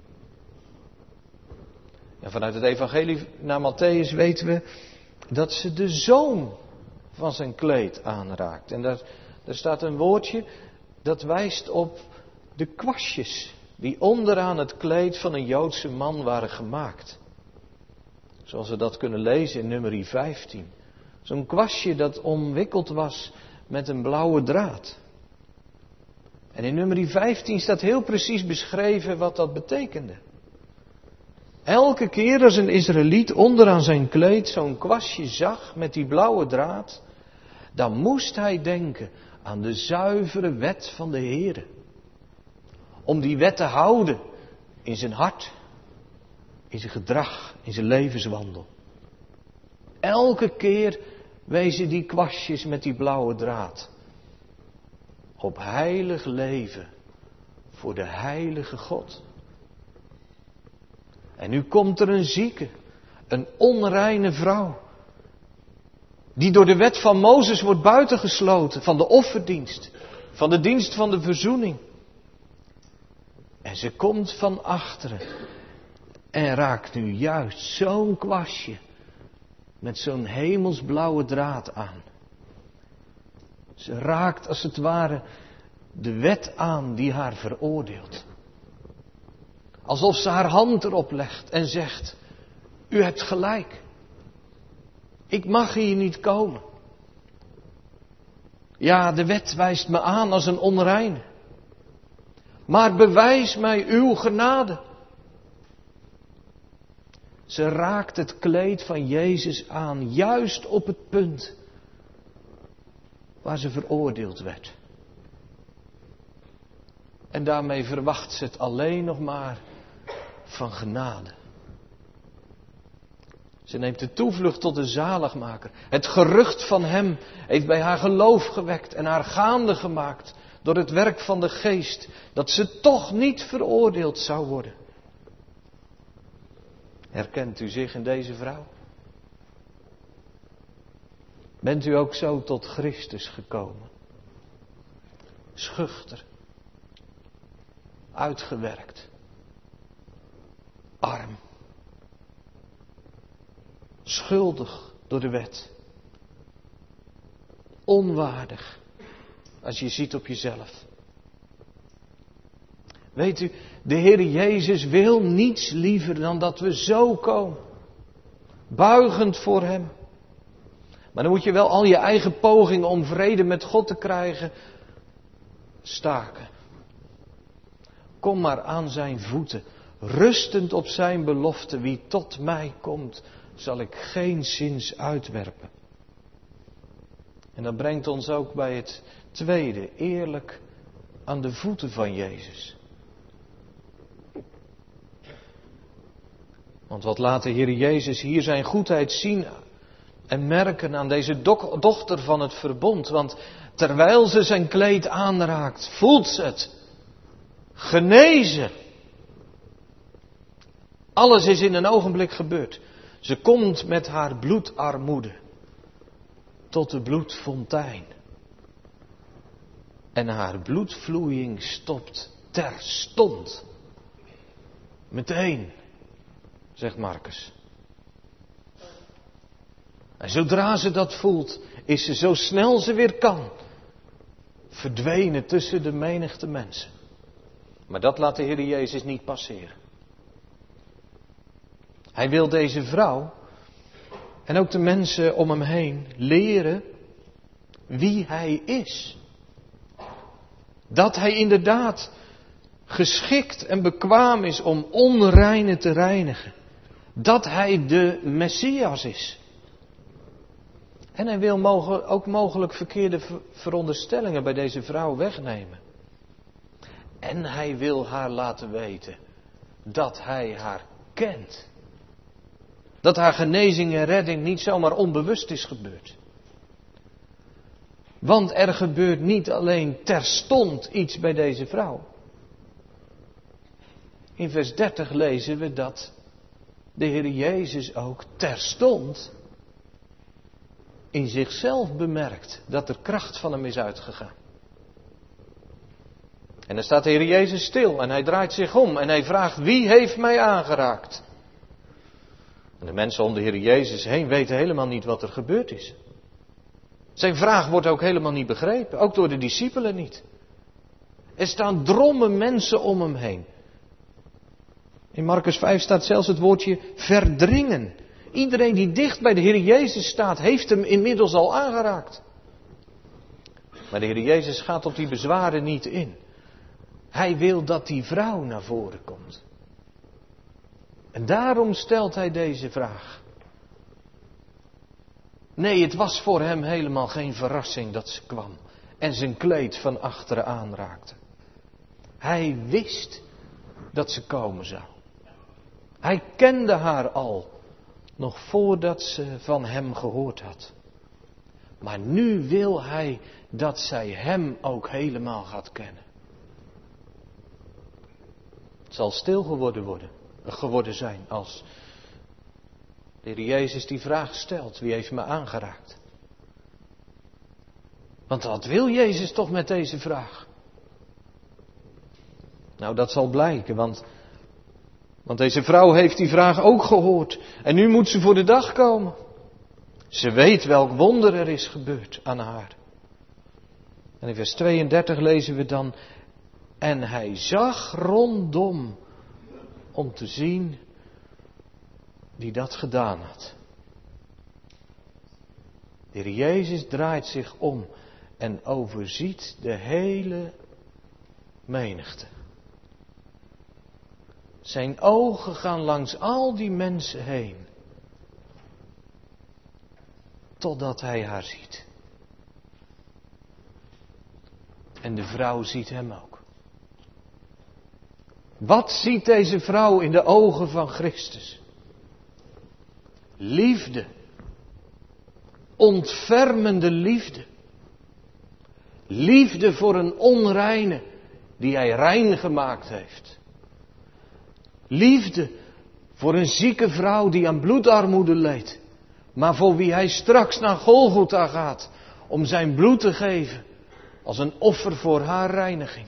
Ja, vanuit het evangelie naar Mattheüs weten we dat ze de zoom van zijn kleed aanraakt. En daar staat een woordje dat wijst op de kwastjes die onderaan het kleed van een Joodse man waren gemaakt. Zoals we dat kunnen lezen in nummer 15. Zo'n kwastje dat omwikkeld was met een blauwe draad. En in nummer 15 staat heel precies beschreven wat dat betekende. Elke keer als een Israëliet onderaan zijn kleed zo'n kwastje zag met die blauwe draad, dan moest hij denken aan de zuivere wet van de Heere. Om die wet te houden in zijn hart, in zijn gedrag, in zijn levenswandel. Elke keer wezen die kwastjes met die blauwe draad op heilig leven voor de heilige God. En nu komt er een zieke, een onreine vrouw, die door de wet van Mozes wordt buitengesloten van de offerdienst, van de dienst van de verzoening. En ze komt van achteren en raakt nu juist zo'n kwastje met zo'n hemelsblauwe draad aan. Ze raakt als het ware de wet aan die haar veroordeelt. Alsof ze haar hand erop legt en zegt, u hebt gelijk. Ik mag hier niet komen. Ja, de wet wijst me aan als een onreine. Maar bewijs mij uw genade. Ze raakt het kleed van Jezus aan, juist op het punt waar ze veroordeeld werd. En daarmee verwacht ze het alleen nog maar van genade. Ze neemt de toevlucht tot de zaligmaker. Het gerucht van hem heeft bij haar geloof gewekt en haar gaande gemaakt door het werk van de geest, dat ze toch niet veroordeeld zou worden. Herkent u zich in deze vrouw? Bent u ook zo tot Christus gekomen? Schuchter, uitgewerkt, arm, schuldig door de wet, onwaardig als je ziet op jezelf. Weet u, de Heer Jezus wil niets liever dan dat we zo komen, buigend voor Hem. Maar dan moet je wel al je eigen pogingen om vrede met God te krijgen staken. Kom maar aan zijn voeten, rustend op zijn belofte. Wie tot mij komt, zal ik geenszins uitwerpen. En dat brengt ons ook bij het tweede, eerlijk aan de voeten van Jezus. Want wat laat de Heer Jezus hier zijn goedheid zien en merken aan deze dochter van het verbond. Want terwijl ze zijn kleed aanraakt, voelt ze het. Genezen. Alles is in een ogenblik gebeurd. Ze komt met haar bloedarmoede tot de bloedfontein. En haar bloedvloeiing stopt terstond. Meteen, zegt Marcus. En zodra ze dat voelt, is ze zo snel ze weer kan verdwenen tussen de menigte mensen. Maar dat laat de Heer Jezus niet passeren. Hij wil deze vrouw en ook de mensen om hem heen leren wie hij is. Dat hij inderdaad geschikt en bekwaam is om onreine te reinigen. Dat hij de Messias is. En hij wil ook mogelijk verkeerde veronderstellingen bij deze vrouw wegnemen. En hij wil haar laten weten dat hij haar kent. Dat haar genezing en redding niet zomaar onbewust is gebeurd. Want er gebeurt niet alleen terstond iets bij deze vrouw. in vers 30 lezen we dat de Heer Jezus ook terstond in zichzelf bemerkt dat er kracht van hem is uitgegaan. En dan staat de Heer Jezus stil en hij draait zich om en hij vraagt: wie heeft mij aangeraakt? En de mensen om de Heer Jezus heen weten helemaal niet wat er gebeurd is. Zijn vraag wordt ook helemaal niet begrepen, ook door de discipelen niet. Er staan drommen mensen om hem heen. In Marcus 5 staat zelfs het woordje verdringen. Iedereen die dicht bij de Heer Jezus staat, heeft hem inmiddels al aangeraakt. Maar de Heer Jezus gaat op die bezwaren niet in. Hij wil dat die vrouw naar voren komt. En daarom stelt hij deze vraag. Nee, het was voor hem helemaal geen verrassing dat ze kwam en zijn kleed van achteren aanraakte. Hij wist dat ze komen zou. Hij kende haar al, nog voordat ze van hem gehoord had. Maar nu wil hij dat zij hem ook helemaal gaat kennen. Het zal stil geworden zijn als de Heer Jezus die vraag stelt: wie heeft me aangeraakt? Want wat wil Jezus toch met deze vraag? Nou, dat zal blijken, want deze vrouw heeft die vraag ook gehoord. En nu moet ze voor de dag komen. Ze weet welk wonder er is gebeurd aan haar. En in vers 32 lezen we dan: en hij zag rondom om te zien wie dat gedaan had. De Heer Jezus draait zich om en overziet de hele menigte. Zijn ogen gaan langs al die mensen heen, totdat hij haar ziet. En de vrouw ziet hem ook. Wat ziet deze vrouw in de ogen van Christus? Liefde. Ontfermende liefde. Liefde voor een onreine die hij rein gemaakt heeft. Liefde voor een zieke vrouw die aan bloedarmoede leed, maar voor wie hij straks naar Golgotha gaat om zijn bloed te geven als een offer voor haar reiniging.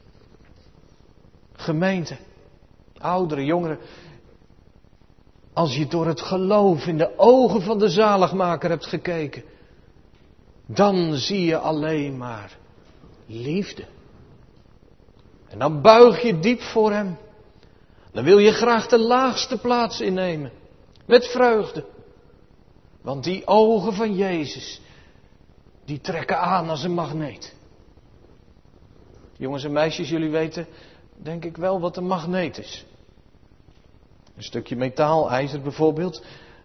Gemeente, ouderen, jongeren, als je door het geloof in de ogen van de zaligmaker hebt gekeken, dan zie je alleen maar liefde. En dan buig je diep voor hem. Dan wil je graag de laagste plaats innemen. Met vreugde. Want die ogen van Jezus, die trekken aan als een magneet. Jongens en meisjes, jullie weten denk ik wel wat een magneet is. Een stukje metaal, ijzer bijvoorbeeld.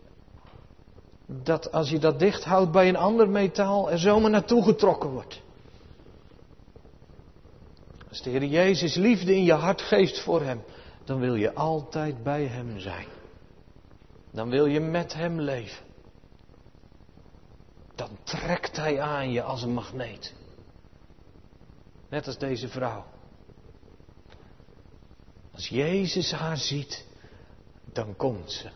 Dat als je dat dicht houdt bij een ander metaal er zomaar naartoe getrokken wordt. Als de Heer Jezus liefde in je hart geeft voor hem, dan wil je altijd bij hem zijn. Dan wil je met hem leven. Dan trekt hij aan je als een magneet. Net als deze vrouw. Als Jezus haar ziet, dan komt ze.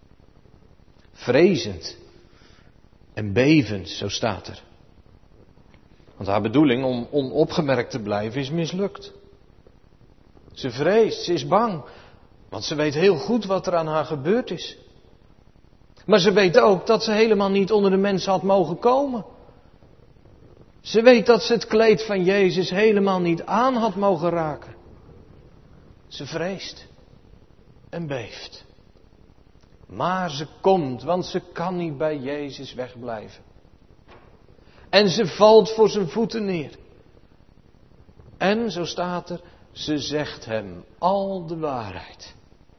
Vrezend en bevend, zo staat er. Want haar bedoeling om onopgemerkt te blijven is mislukt. Ze vreest, ze is bang, want ze weet heel goed wat er aan haar gebeurd is. Maar ze weet ook dat ze helemaal niet onder de mensen had mogen komen. Ze weet dat ze het kleed van Jezus helemaal niet aan had mogen raken. Ze vreest en beeft. Maar ze komt, want ze kan niet bij Jezus wegblijven. En ze valt voor zijn voeten neer. En, zo staat er, ze zegt hem al de waarheid.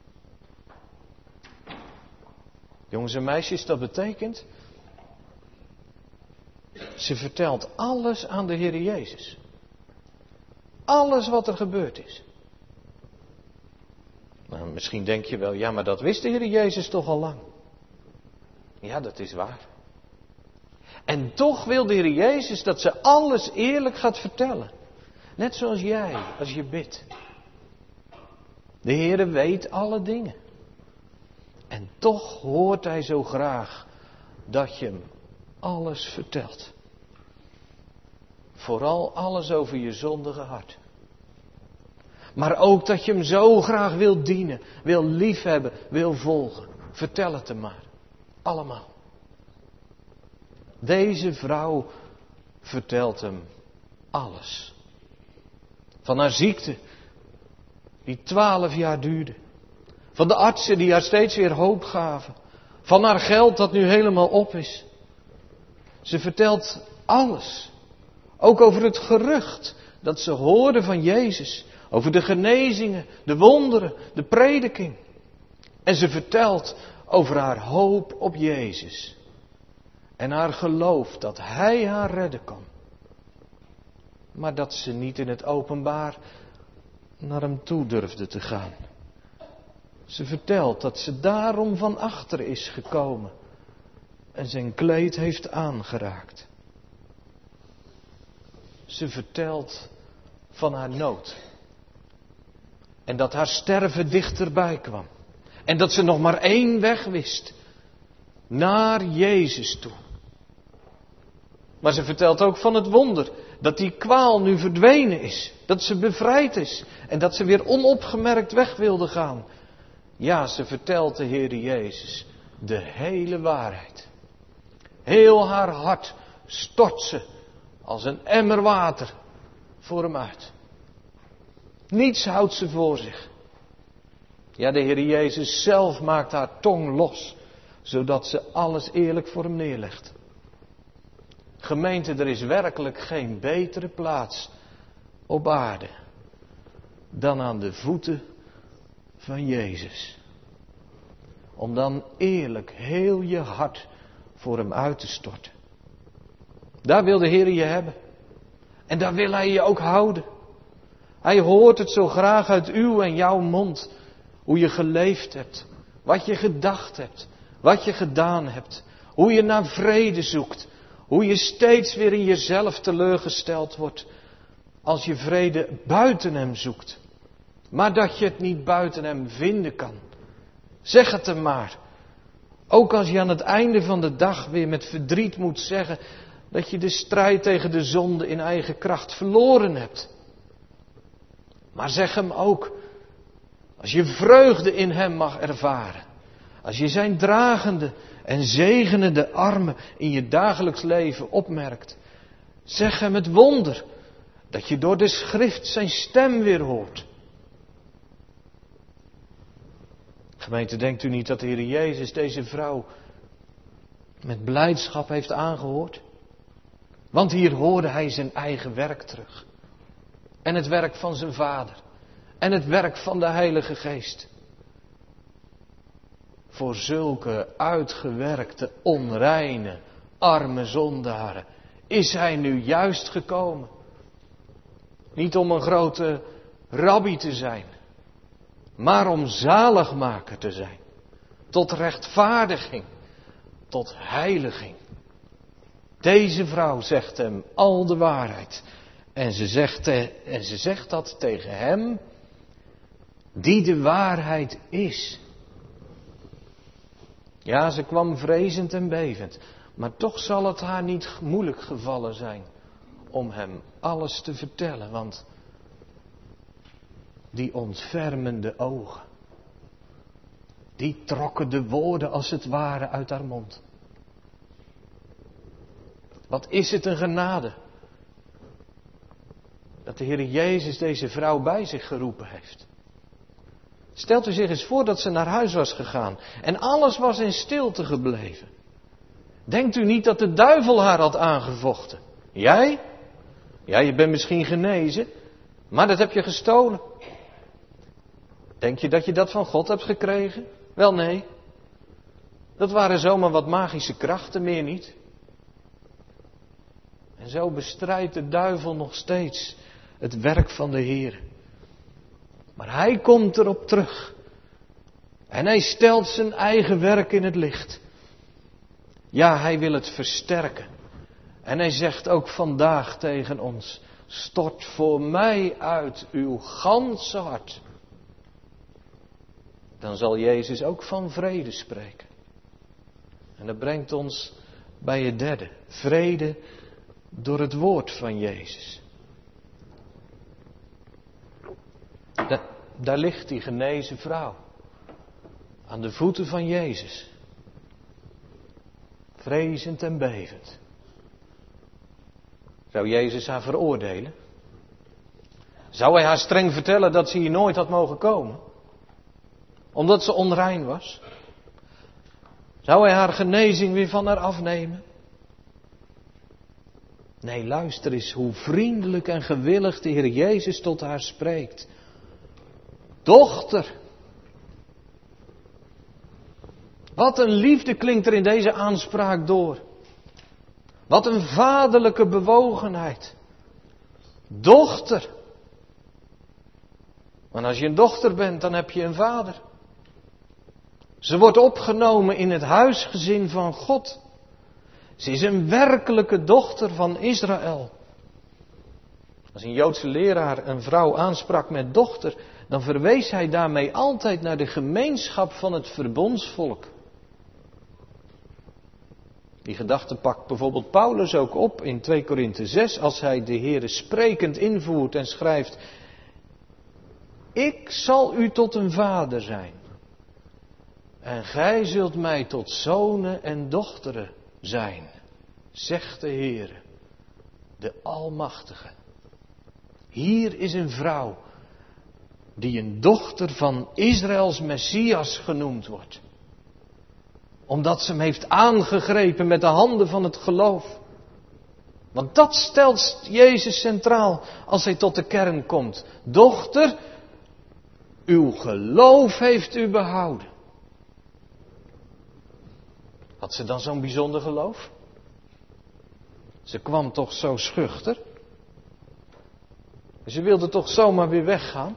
Jongens en meisjes, dat betekent, ze vertelt alles aan de Heer Jezus. Alles wat er gebeurd is. Nou, misschien denk je wel, ja, maar dat wist de Heer Jezus toch al lang. Ja, dat is waar. En toch wil de Heer Jezus dat ze alles eerlijk gaat vertellen. Net zoals jij, als je bidt. De Heere weet alle dingen. En toch hoort hij zo graag dat je hem alles vertelt. Vooral alles over je zondige hart. Maar ook dat je hem zo graag wil dienen, wil liefhebben, wil volgen. Vertel het hem maar. Allemaal. Deze vrouw vertelt hem alles. Van haar ziekte, die 12 jaar duurde. Van de artsen die haar steeds weer hoop gaven. Van haar geld dat nu helemaal op is. Ze vertelt alles. Ook over het gerucht dat ze hoorde van Jezus. Over de genezingen, de wonderen, de prediking. En ze vertelt over haar hoop op Jezus. En haar geloof dat Hij haar redden kan. Maar dat ze niet in het openbaar naar hem toe durfde te gaan. Ze vertelt dat ze daarom van achter is gekomen. En zijn kleed heeft aangeraakt. Ze vertelt van haar nood. En dat haar sterven dichterbij kwam. En dat ze nog maar 1 weg wist. Naar Jezus toe. Maar ze vertelt ook van het wonder. Dat die kwaal nu verdwenen is. Dat ze bevrijd is. En dat ze weer onopgemerkt weg wilde gaan. Ja, ze vertelt de Heer Jezus de hele waarheid. Heel haar hart stort ze als een emmer water voor hem uit. Niets houdt ze voor zich. Ja, de Heer Jezus zelf maakt haar tong los, zodat ze alles eerlijk voor hem neerlegt. Gemeente, er is werkelijk geen betere plaats op aarde dan aan de voeten van Jezus. Om dan eerlijk heel je hart voor hem uit te storten. Daar wil de Heer je hebben. En daar wil Hij je ook houden. Hij hoort het zo graag uit uw en jouw mond. Hoe je geleefd hebt. Wat je gedacht hebt. Wat je gedaan hebt. Hoe je naar vrede zoekt. Hoe je steeds weer in jezelf teleurgesteld wordt. Als je vrede buiten hem zoekt. Maar dat je het niet buiten hem vinden kan. Zeg het hem maar. Ook als je aan het einde van de dag weer met verdriet moet zeggen dat je de strijd tegen de zonde in eigen kracht verloren hebt. Maar zeg hem ook, als je vreugde in hem mag ervaren. Als je zijn dragende en zegenende armen in je dagelijks leven opmerkt. Zeg hem het wonder dat je door de schrift zijn stem weer hoort. Gemeente, denkt u niet dat de Heer Jezus deze vrouw met blijdschap heeft aangehoord? Want hier hoorde hij zijn eigen werk terug. En het werk van zijn Vader. En het werk van de Heilige Geest. Voor zulke uitgewerkte, onreine, arme zondaren is hij nu juist gekomen. Niet om een grote rabbi te zijn, maar om zaligmaker te zijn. Tot rechtvaardiging, tot heiliging. Deze vrouw zegt hem al de waarheid. En ze zegt dat tegen hem die de waarheid is. Ja, ze kwam vrezend en bevend. Maar toch zal het haar niet moeilijk gevallen zijn om hem alles te vertellen. Want die ontfermende ogen, die trokken de woorden als het ware uit haar mond. Wat is het een genade dat de Heer Jezus deze vrouw bij zich geroepen heeft. Stelt u zich eens voor dat ze naar huis was gegaan en alles was in stilte gebleven. Denkt u niet dat de duivel haar had aangevochten? Jij? Ja, je bent misschien genezen, maar dat heb je gestolen. Denk je dat je dat van God hebt gekregen? Wel nee. Dat waren zomaar wat magische krachten, meer niet. En zo bestrijdt de duivel nog steeds het werk van de Heer. Maar hij komt erop terug. En hij stelt zijn eigen werk in het licht. Ja, hij wil het versterken. En hij zegt ook vandaag tegen ons: stort voor mij uit uw ganse hart. dan zal Jezus ook van vrede spreken. En dat brengt ons bij het derde. Vrede door het woord van Jezus. Daar ligt die genezen vrouw. Aan de voeten van Jezus. Vrezend en bevend. Zou Jezus haar veroordelen? Zou hij haar streng vertellen dat ze hier nooit had mogen komen? Omdat ze onrein was? Zou hij haar genezing weer van haar afnemen? Nee, luister eens hoe vriendelijk en gewillig de Heer Jezus tot haar spreekt. Dochter! Wat een liefde klinkt er in deze aanspraak door. Wat een vaderlijke bewogenheid. Dochter! Want als je een dochter bent, dan heb je een vader. Ze wordt opgenomen in het huisgezin van God. Ze is een werkelijke dochter van Israël. Als een Joodse leraar een vrouw aansprak met dochter, dan verwees hij daarmee altijd naar de gemeenschap van het verbondsvolk. Die gedachte pakt bijvoorbeeld Paulus ook op in 2 Korinthe 6, als hij de Heere sprekend invoert en schrijft: Ik zal u tot een vader zijn. En gij zult mij tot zonen en dochteren zijn, zegt de Heere, de Almachtige. Hier is een vrouw die een dochter van Israëls Messias genoemd wordt. Omdat ze hem heeft aangegrepen met de handen van het geloof. Want dat stelt Jezus centraal als hij tot de kern komt. Dochter, uw geloof heeft u behouden. Had ze dan zo'n bijzonder geloof? Ze kwam toch zo schuchter? Ze wilde toch zomaar weer weggaan?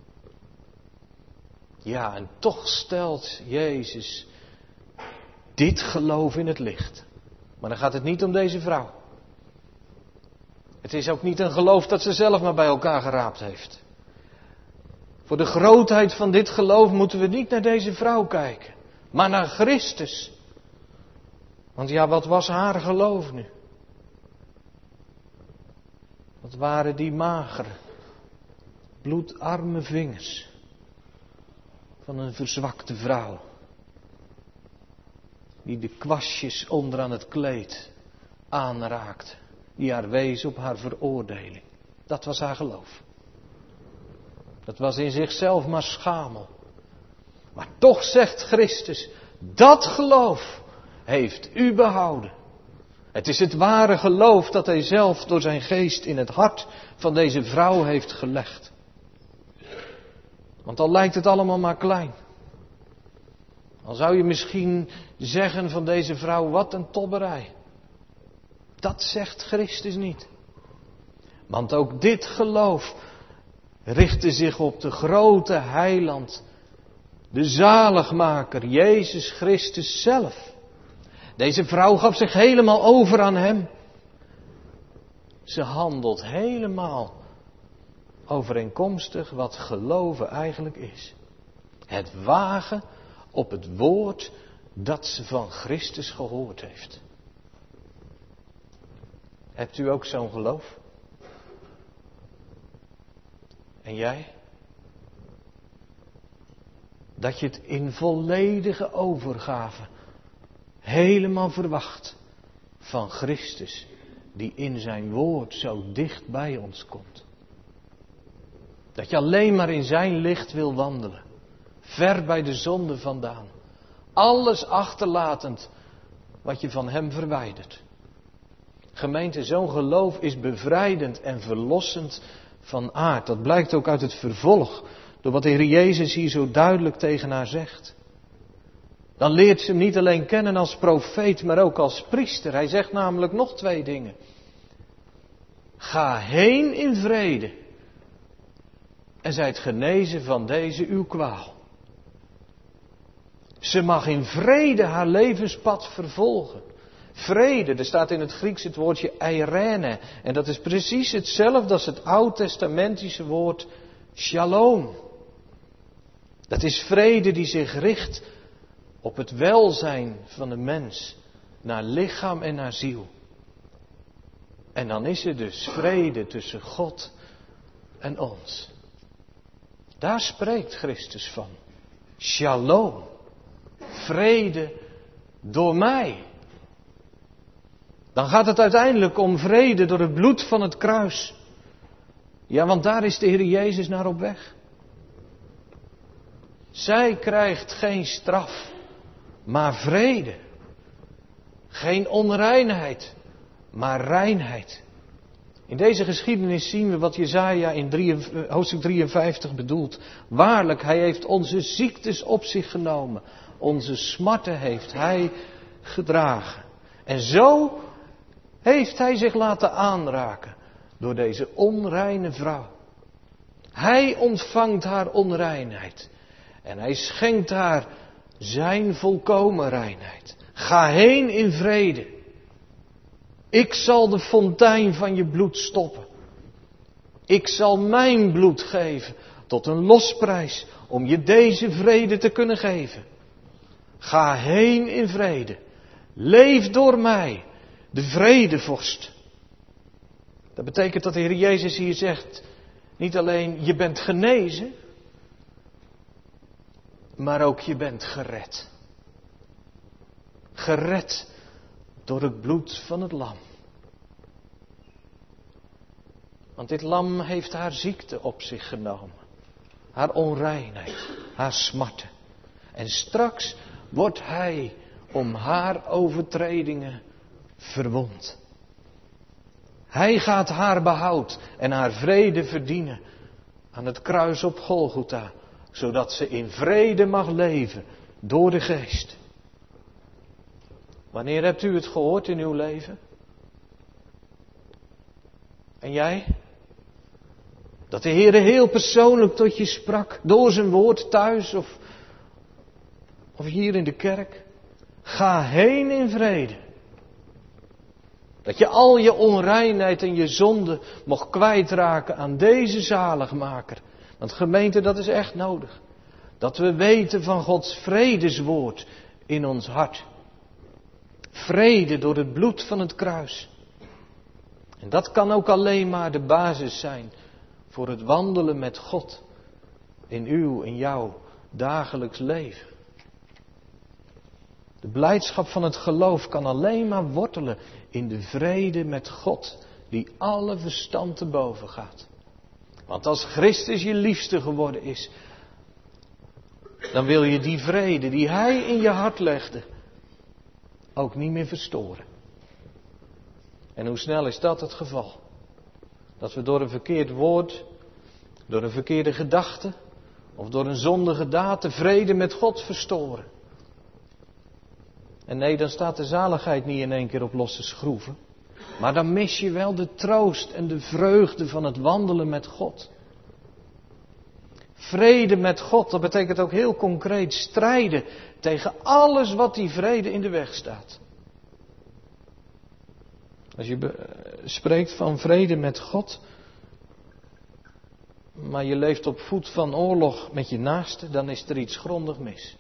Ja, en toch stelt Jezus dit geloof in het licht. Maar dan gaat het niet om deze vrouw. Het is ook niet een geloof dat ze zelf maar bij elkaar geraapt heeft. Voor de grootheid van dit geloof moeten we niet naar deze vrouw kijken, maar naar Christus. Want ja, wat was haar geloof nu? Wat waren die magere, bloedarme vingers van een verzwakte vrouw, die de kwastjes onderaan het kleed aanraakte, die haar wees op haar veroordeling. Dat was haar geloof. Dat was in zichzelf maar schamel. Maar toch zegt Christus, dat geloof heeft u behouden. Het is het ware geloof dat hij zelf door zijn geest in het hart van deze vrouw heeft gelegd. Want al lijkt het allemaal maar klein. Al zou je misschien zeggen van deze vrouw, wat een tobberij. Dat zegt Christus niet. Want ook dit geloof richtte zich op de grote heiland, de zaligmaker, Jezus Christus zelf. Deze vrouw gaf zich helemaal over aan hem. Ze handelt helemaal overeenkomstig wat geloven eigenlijk is. Het wagen op het woord dat ze van Christus gehoord heeft. Hebt u ook zo'n geloof? En jij? Dat je het in volledige overgave helemaal verwacht van Christus, die in zijn woord zo dicht bij ons komt. Dat je alleen maar in zijn licht wil wandelen, ver bij de zonde vandaan. Alles achterlatend wat je van hem verwijdert. Gemeente, zo'n geloof is bevrijdend en verlossend van aard. Dat blijkt ook uit het vervolg, door wat de Heer Jezus hier zo duidelijk tegen haar zegt. Dan leert ze hem niet alleen kennen als profeet, maar ook als priester. Hij zegt namelijk nog 2 dingen. Ga heen in vrede en zijt genezen van deze uw kwaal. Ze mag in vrede haar levenspad vervolgen. Vrede, er staat in het Grieks het woordje eirene. En dat is precies hetzelfde als het oud-testamentische woord shalom. Dat is vrede die zich richt op het welzijn van de mens, naar lichaam en naar ziel. En dan is er dus vrede tussen God en ons. Daar spreekt Christus van. Shalom. Vrede door mij. Dan gaat het uiteindelijk om vrede door het bloed van het kruis. Ja, want daar is de Heer Jezus naar op weg. Zij krijgt geen straf, maar vrede. Geen onreinheid, maar reinheid. In deze geschiedenis zien we wat Jesaja in hoofdstuk 53 bedoelt. Waarlijk, hij heeft onze ziektes op zich genomen. Onze smarten heeft hij gedragen. En zo heeft hij zich laten aanraken door deze onreine vrouw. Hij ontvangt haar onreinheid. En hij schenkt haar zijn volkomen reinheid. Ga heen in vrede. Ik zal de fontein van je bloed stoppen. Ik zal mijn bloed geven tot een losprijs om je deze vrede te kunnen geven. Ga heen in vrede. Leef door mij, de vredevorst. Dat betekent dat de Heer Jezus hier zegt, niet alleen je bent genezen, maar ook je bent gered. Gered door het bloed van het lam. Want dit lam heeft haar ziekte op zich genomen. Haar onreinheid, haar smarten. En straks wordt hij om haar overtredingen verwond. Hij gaat haar behoud en haar vrede verdienen aan het kruis op Golgotha, zodat ze in vrede mag leven door de Geest. Wanneer hebt u het gehoord in uw leven? En jij? Dat de Heer heel persoonlijk tot je sprak, door zijn woord thuis of hier in de kerk. Ga heen in vrede. Dat je al je onreinheid en je zonde mocht kwijtraken aan deze zaligmaker. Want gemeente, dat is echt nodig. Dat we weten van Gods vredeswoord in ons hart. Vrede door het bloed van het kruis. En dat kan ook alleen maar de basis zijn voor het wandelen met God in uw en jouw dagelijks leven. De blijdschap van het geloof kan alleen maar wortelen in de vrede met God, die alle verstand te boven gaat. Want als Christus je liefste geworden is, dan wil je die vrede die Hij in je hart legde, ook niet meer verstoren. En hoe snel is dat het geval? Dat we door een verkeerd woord, door een verkeerde gedachte of door een zondige daad de vrede met God verstoren. En nee, dan staat de zaligheid niet in één keer op losse schroeven. Maar dan mis je wel de troost en de vreugde van het wandelen met God. Vrede met God, dat betekent ook heel concreet strijden tegen alles wat die vrede in de weg staat. Als je spreekt van vrede met God, maar je leeft op voet van oorlog met je naaste, dan is er iets grondig mis.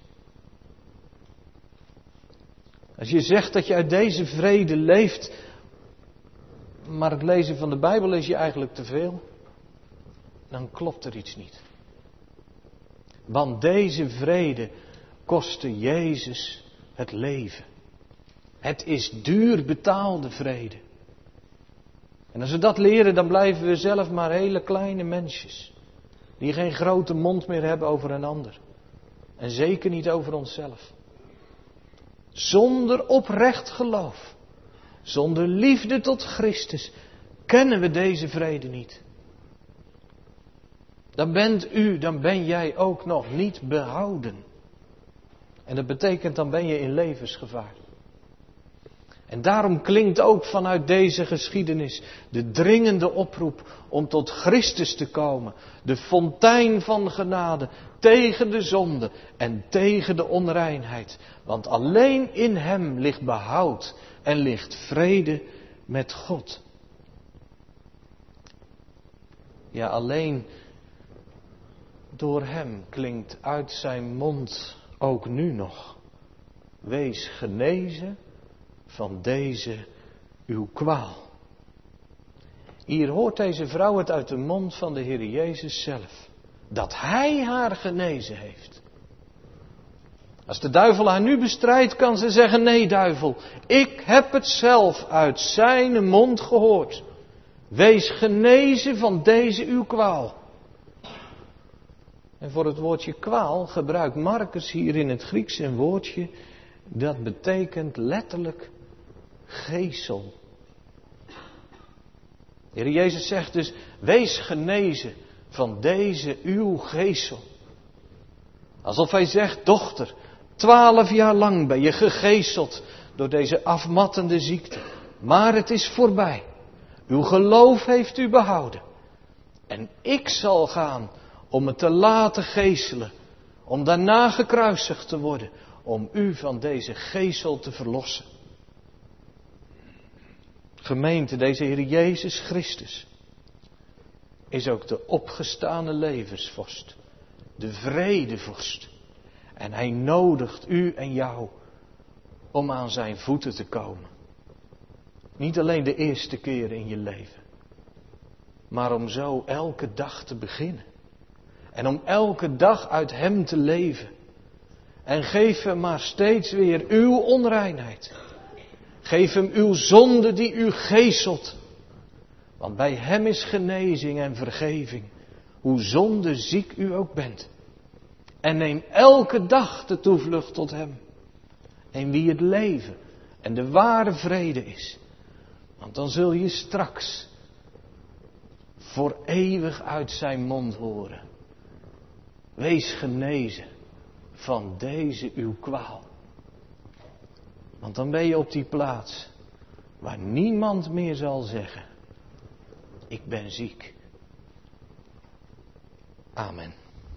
Als je zegt dat je uit deze vrede leeft, maar het lezen van de Bijbel is je eigenlijk te veel, dan klopt er iets niet. Want deze vrede kostte Jezus het leven. Het is duur betaalde vrede. En als we dat leren, dan blijven we zelf maar hele kleine mensjes. Die geen grote mond meer hebben over een ander. En zeker niet over onszelf. Zonder oprecht geloof, zonder liefde tot Christus, kennen we deze vrede niet. Dan bent u, dan ben jij ook nog niet behouden. En dat betekent, dan ben je in levensgevaar. En daarom klinkt ook vanuit deze geschiedenis de dringende oproep om tot Christus te komen. De fontein van genade tegen de zonde en tegen de onreinheid. Want alleen in hem ligt behoud en ligt vrede met God. Ja, alleen Door hem klinkt uit zijn mond ook nu nog: wees genezen van deze uw kwaal. Hier hoort deze vrouw het uit de mond van de Heer Jezus zelf. Dat hij haar genezen heeft. Als de duivel haar nu bestrijdt, kan ze zeggen: nee, duivel, ik heb het zelf uit zijn mond gehoord. Wees genezen van deze uw kwaal. En voor het woordje kwaal gebruikt Marcus hier in het Grieks een woordje dat betekent letterlijk geesel. De Heer Jezus zegt dus: wees genezen van deze uw geesel. Alsof hij zegt: dochter, 12 jaar lang ben je gegeeseld door deze afmattende ziekte. Maar het is voorbij. Uw geloof heeft u behouden. En ik zal gaan om het te laten geeselen. Om daarna gekruisigd te worden. Om u van deze geesel te verlossen. Gemeente, deze Heer Jezus Christus is ook de opgestane levensvorst. De vredevorst. En hij nodigt u en jou om aan zijn voeten te komen. Niet alleen de eerste keer in je leven. Maar om zo elke dag te beginnen. En om elke dag uit hem te leven. En geef hem maar steeds weer uw onreinheid. Geef hem uw zonde die u geeselt. Want bij hem is genezing en vergeving. Hoe zondeziek u ook bent. En neem elke dag de toevlucht tot hem. In wie het leven en de ware vrede is. Want dan zul je straks voor eeuwig uit zijn mond horen. Wees genezen van deze uw kwaal. Want dan ben je op die plaats waar niemand meer zal zeggen: ik ben ziek. Amen.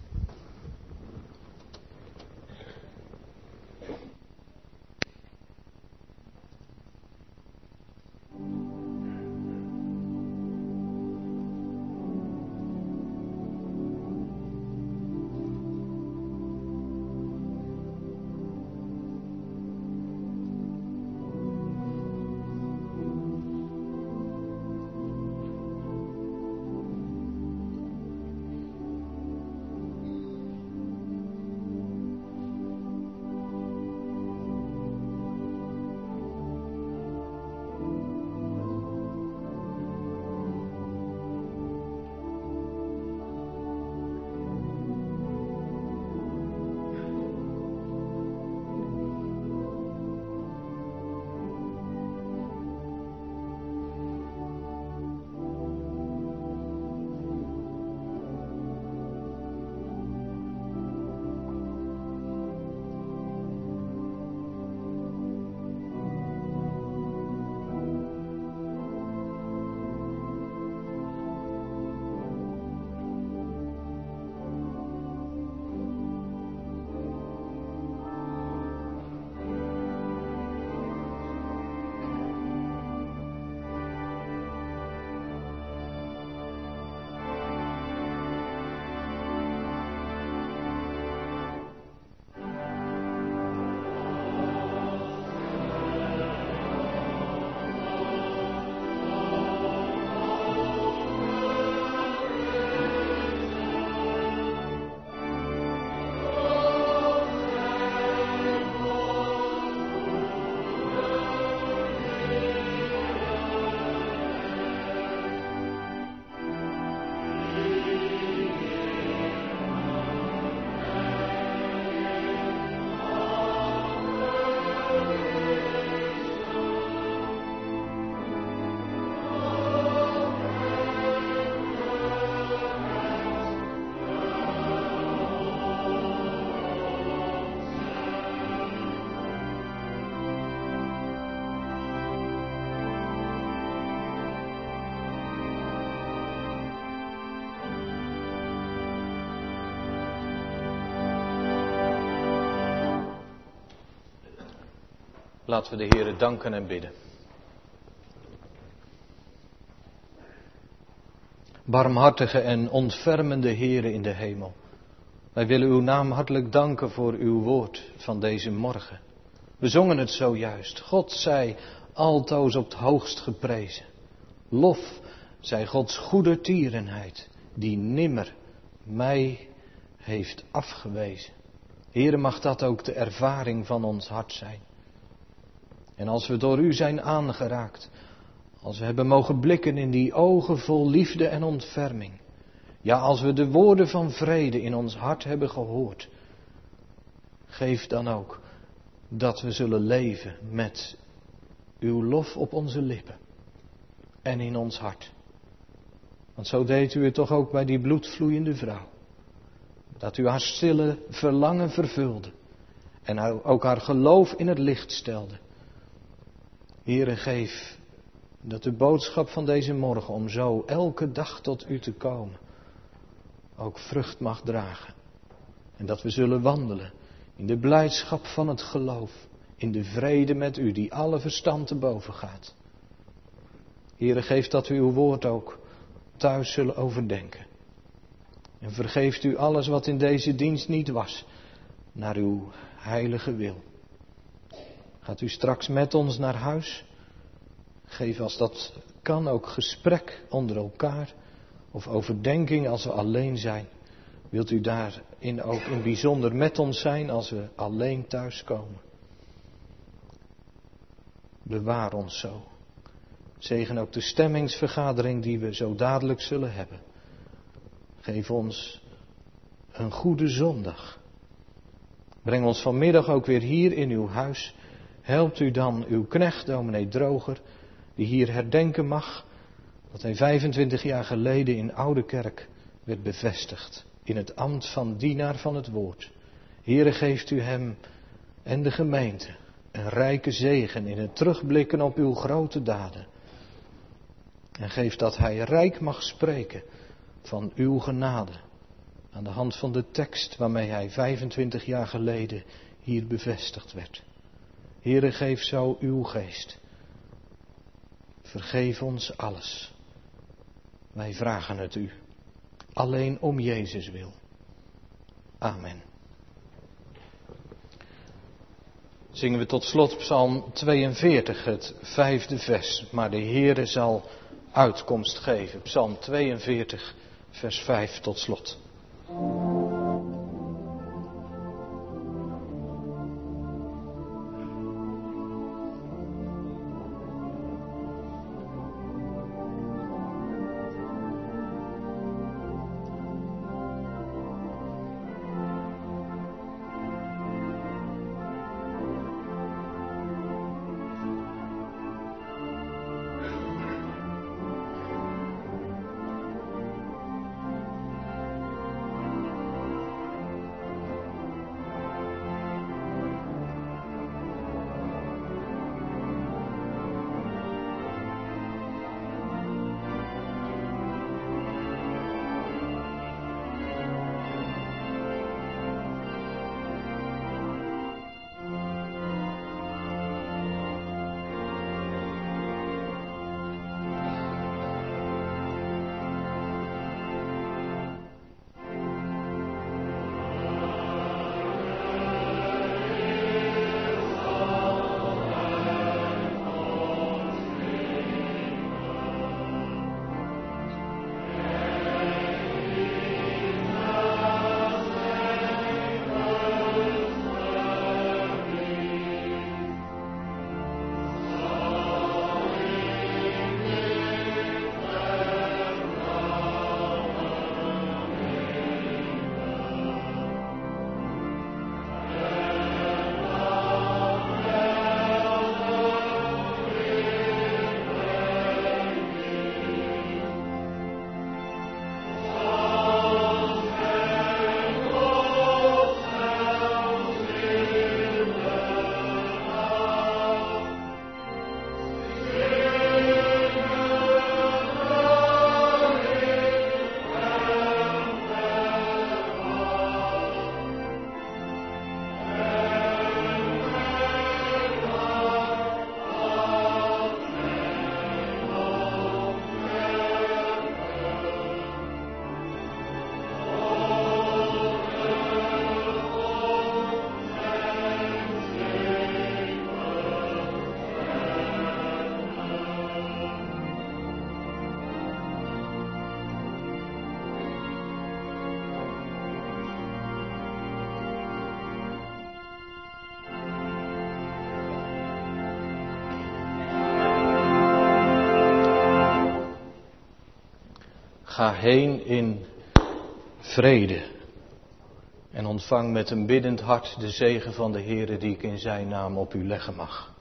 Laten we de Heere danken en bidden. Barmhartige en ontfermende Heere in de hemel. Wij willen uw naam hartelijk danken voor uw woord van deze morgen. We zongen het zojuist. God zij altoos op het hoogst geprezen. Lof zij Gods goede tierenheid, die nimmer mij heeft afgewezen. Heere, mag dat ook de ervaring van ons hart zijn. En als we door u zijn aangeraakt, als we hebben mogen blikken in die ogen vol liefde en ontferming. Ja, als we de woorden van vrede in ons hart hebben gehoord. Geef dan ook dat we zullen leven met uw lof op onze lippen en in ons hart. Want zo deed u het toch ook bij die bloedvloeiende vrouw. Dat u haar stille verlangen vervulde en ook haar geloof in het licht stelde. Heere, geef dat de boodschap van deze morgen om zo elke dag tot u te komen ook vrucht mag dragen. En dat we zullen wandelen in de blijdschap van het geloof, in de vrede met u die alle verstand te boven gaat. Heere, geef dat we uw woord ook thuis zullen overdenken. En vergeeft u alles wat in deze dienst niet was, naar uw heilige wil. Gaat u straks met ons naar huis? Geef als dat kan ook gesprek onder elkaar of overdenking als we alleen zijn. Wilt u daarin ook in bijzonder met ons zijn als we alleen thuiskomen? Bewaar ons zo. Zegen ook de stemmingsvergadering die we zo dadelijk zullen hebben. Geef ons een goede zondag. Breng ons vanmiddag ook weer hier in uw huis. Helpt u dan uw knecht, dominee Droger, die hier herdenken mag dat hij 25 jaar geleden in Oude Kerk werd bevestigd in het ambt van dienaar van het woord. Heere, geeft u hem en de gemeente een rijke zegen in het terugblikken op uw grote daden. En geef dat hij rijk mag spreken van uw genade aan de hand van de tekst waarmee hij 25 jaar geleden hier bevestigd werd. Heere, geef zo uw geest. Vergeef ons alles. Wij vragen het u. Alleen om Jezus wil. Amen. Zingen we tot slot Psalm 42, het 5e vers. Maar de Heere zal uitkomst geven. Psalm 42, vers 5 tot slot. Ga heen in vrede. En ontvang met een biddend hart de zegen van de Heere die ik in zijn naam op u leggen mag.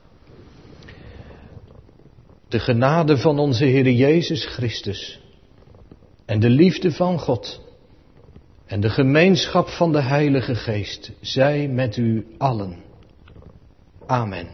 De genade van onze Heere Jezus Christus en de liefde van God en de gemeenschap van de Heilige Geest zij met u allen. Amen.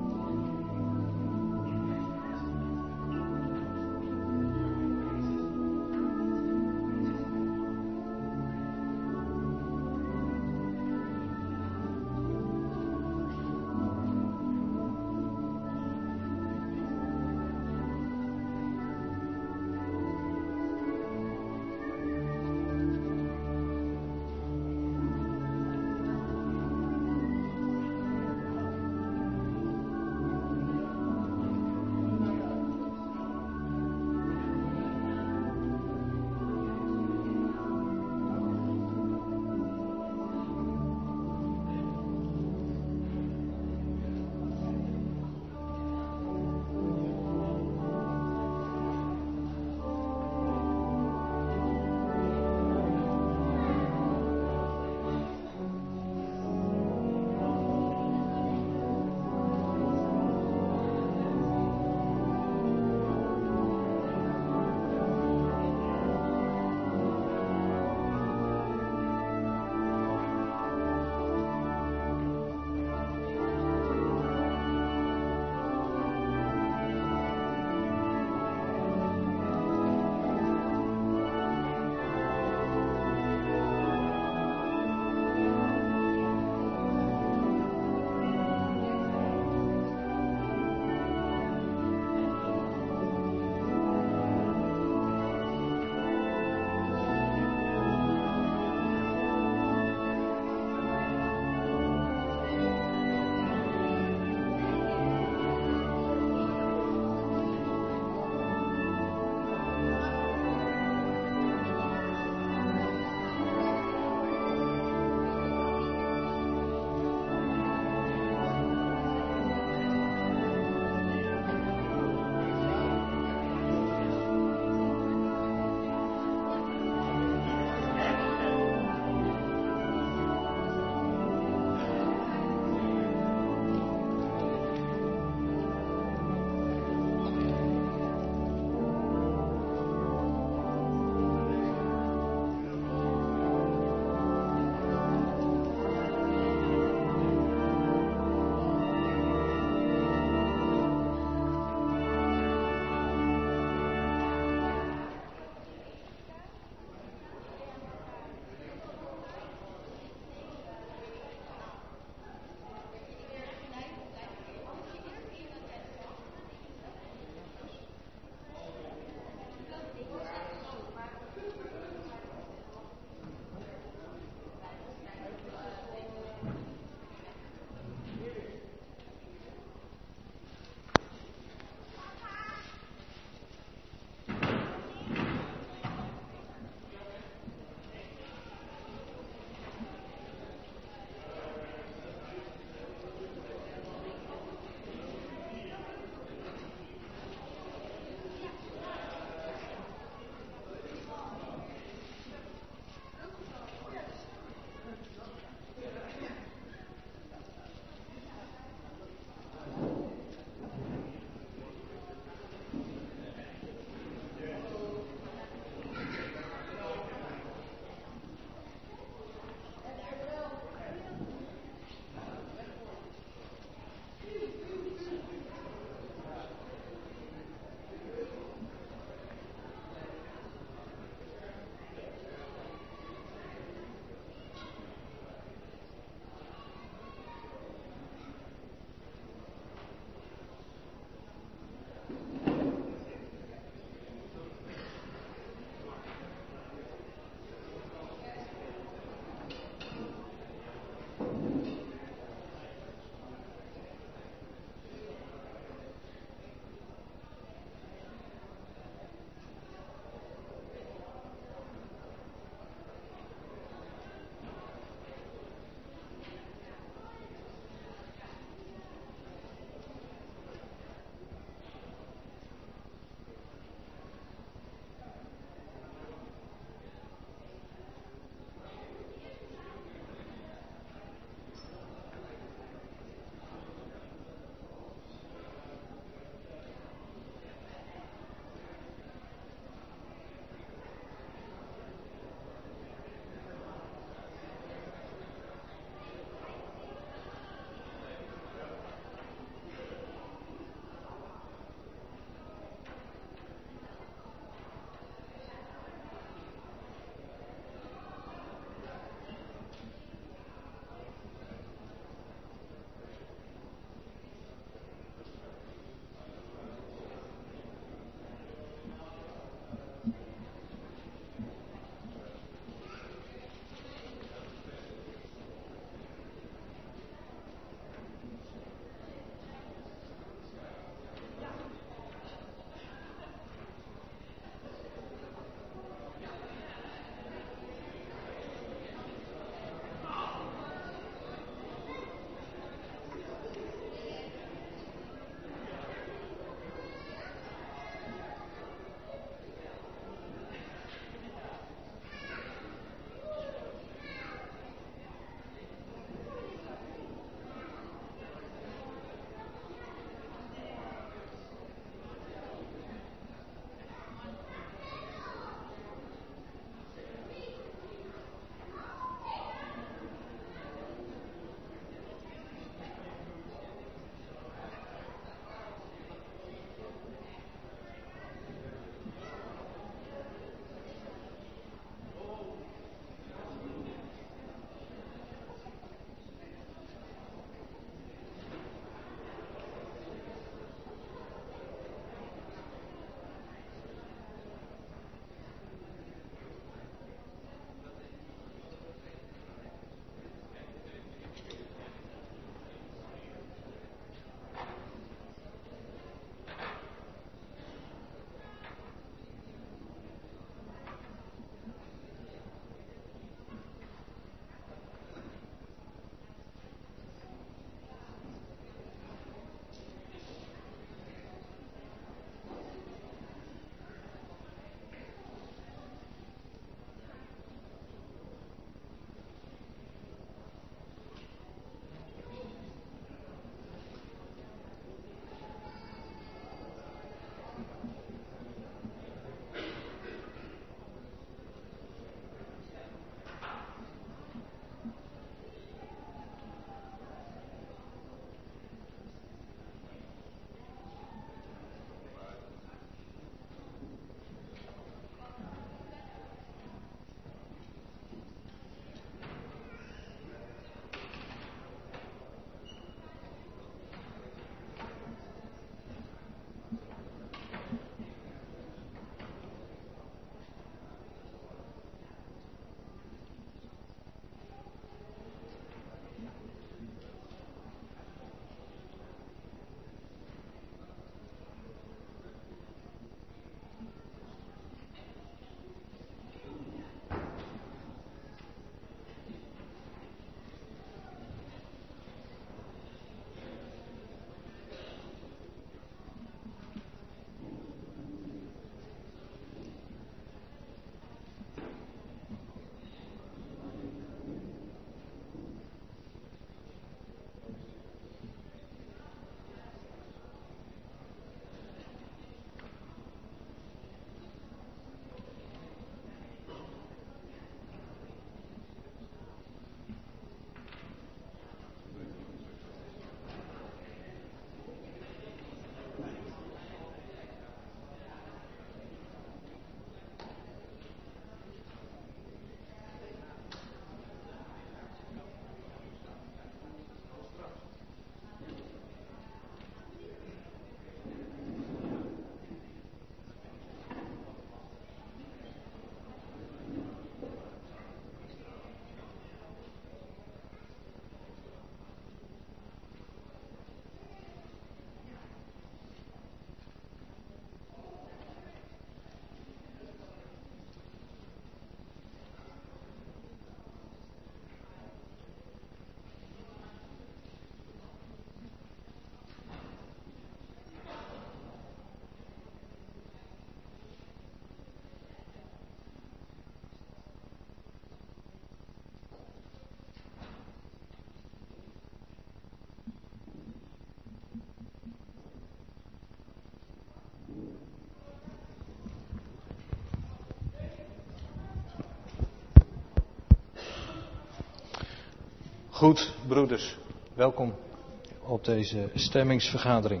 Goed, broeders, welkom op deze stemmingsvergadering.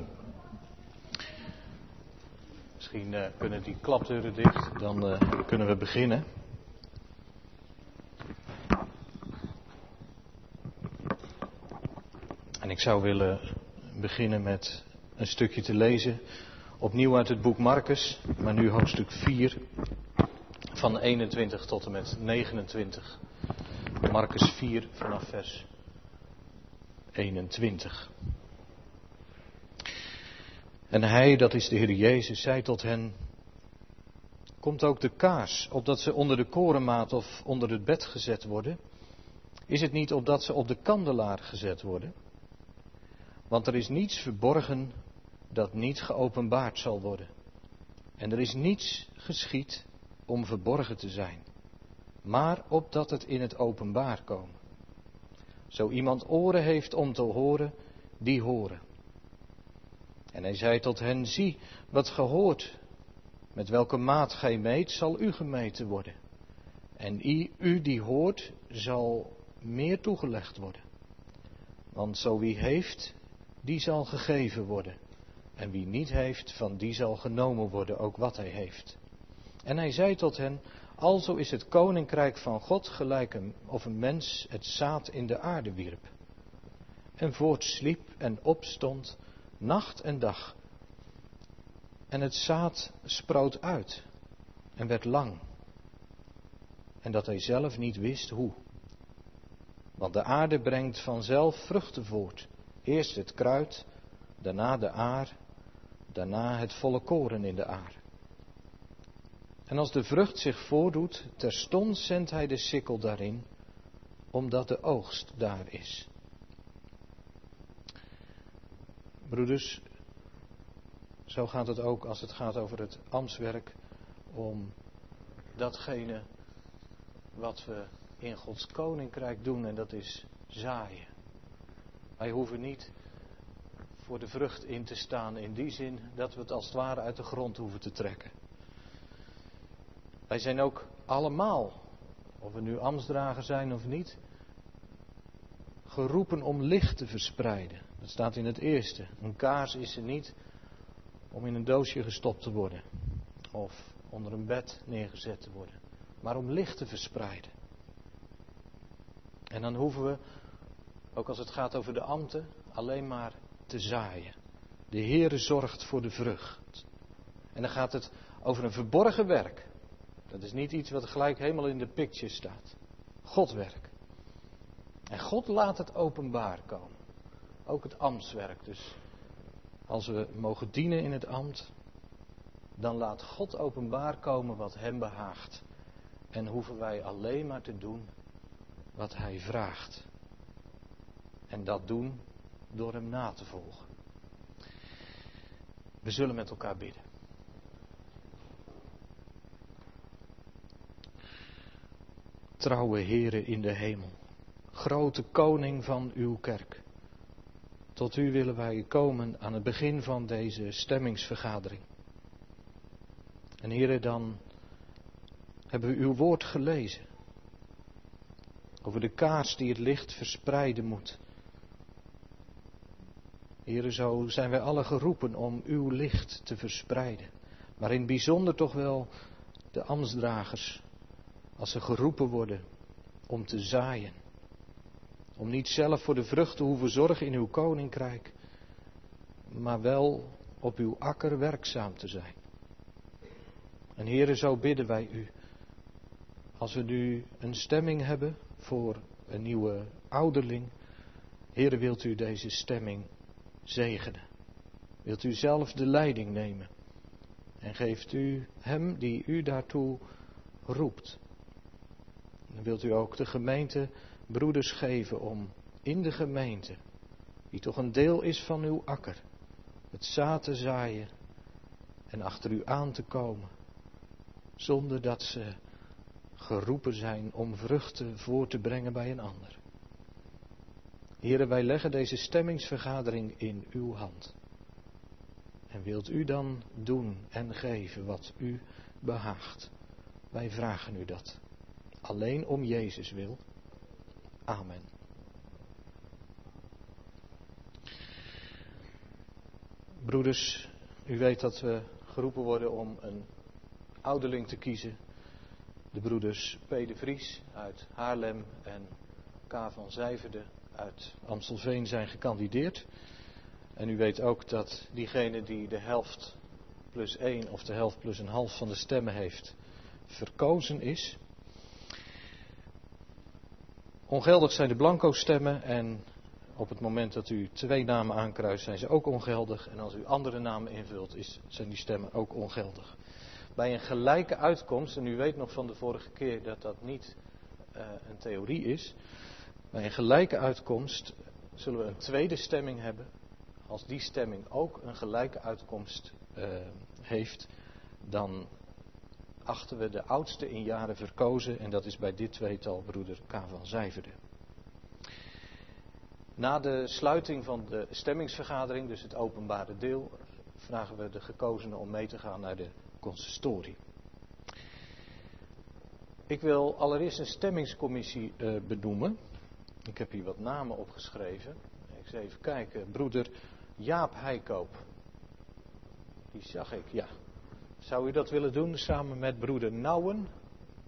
Misschien kunnen die klapdeuren dicht, dan kunnen we beginnen. En ik zou willen beginnen met een stukje te lezen, opnieuw uit het boek Marcus, maar nu hoofdstuk 4, van 21 tot en met 29. Marcus 4 vanaf vers 21. En hij, dat is de Heer Jezus, zei tot hen: komt ook de kaars, opdat ze onder de korenmaat of onder het bed gezet worden? Is het niet opdat ze op de kandelaar gezet worden? Want er is niets verborgen dat niet geopenbaard zal worden. En er is niets geschied om verborgen te zijn, maar opdat het in het openbaar komen. Zo iemand oren heeft om te horen, die horen. En hij zei tot hen: zie wat ge hoort, met welke maat gij meet, zal u gemeten worden. En u die hoort, zal meer toegelegd worden. Want zo wie heeft, die zal gegeven worden. En wie niet heeft, van die zal genomen worden ook wat hij heeft. En hij zei tot hen: alzo is het koninkrijk van God gelijk een mens het zaad in de aarde wierp. En voortsliep en opstond, nacht en dag. En het zaad sproot uit en werd lang. En dat hij zelf niet wist hoe. Want de aarde brengt vanzelf vruchten voort. Eerst het kruid, daarna de aar, daarna het volle koren in de aar. En als de vrucht zich voordoet, terstond zendt hij de sikkel daarin, omdat de oogst daar is. Broeders, zo gaat het ook als het gaat over het ambtswerk, om datgene wat we in Gods koninkrijk doen, en dat is zaaien. Wij hoeven niet voor de vrucht in te staan in die zin dat we het als het ware uit de grond hoeven te trekken. Wij zijn ook allemaal, of we nu ambtsdrager zijn of niet, geroepen om licht te verspreiden. Dat staat in het eerste. Een kaars is er niet om in een doosje gestopt te worden of onder een bed neergezet te worden, maar om licht te verspreiden. En dan hoeven we, ook als het gaat over de ambten, alleen maar te zaaien. De Heere zorgt voor de vrucht. En dan gaat het over een verborgen werk. Dat is niet iets wat gelijk helemaal in de picture staat. God werk. En God laat het openbaar komen. Ook het ambtswerk. Dus als we mogen dienen in het ambt, dan laat God openbaar komen wat hem behaagt. En hoeven wij alleen maar te doen wat hij vraagt. En dat doen door hem na te volgen. We zullen met elkaar bidden. Trouwe Heere in de hemel, grote koning van uw kerk. Tot u willen wij komen aan het begin van deze stemmingsvergadering. En Heere, dan hebben we uw woord gelezen. Over de kaars die het licht verspreiden moet. Heere, zo zijn wij alle geroepen om uw licht te verspreiden. Maar in het bijzonder toch wel de ambtsdragers, als ze geroepen worden om te zaaien. Om niet zelf voor de vrucht te hoeven zorgen in uw koninkrijk, maar wel op uw akker werkzaam te zijn. En Heere, zo bidden wij u. Als we nu een stemming hebben voor een nieuwe ouderling, Heere, wilt u deze stemming zegenen. Wilt u zelf de leiding nemen. En geeft u hem die u daartoe roept. Dan wilt u ook de gemeente broeders geven om in de gemeente, die toch een deel is van uw akker, het zaad te zaaien en achter u aan te komen, zonder dat ze geroepen zijn om vruchten voor te brengen bij een ander. Heere, wij leggen deze stemmingsvergadering in uw hand. En wilt u dan doen en geven wat u behaagt. Wij vragen u dat. Alleen om Jezus wil. Amen. Broeders, u weet dat we geroepen worden om een ouderling te kiezen. De broeders P. de Vries uit Haarlem en K. van Zijverde uit Amstelveen zijn gekandideerd. En u weet ook dat diegene die de helft plus 1 of de helft plus een half van de stemmen heeft, verkozen is. Ongeldig zijn de blanco stemmen en op het moment dat u 2 namen aankruist zijn ze ook ongeldig. En als u andere namen invult zijn die stemmen ook ongeldig. Bij een gelijke uitkomst, en u weet nog van de vorige keer dat dat niet een theorie is. Bij een gelijke uitkomst zullen we een tweede stemming hebben. Als die stemming ook een gelijke uitkomst heeft, dan achten we de oudste in jaren verkozen. En dat is bij dit tweetal broeder K. van Zijverde. Na de sluiting van de stemmingsvergadering, dus het openbare deel, vragen we de gekozenen om mee te gaan naar de consistorie. Ik wil allereerst een stemmingscommissie benoemen. Ik heb hier wat namen opgeschreven. Ik zal even kijken. Broeder Jaap Heikoop. Die zag ik, ja. Zou u dat willen doen samen met broeder Nouwen?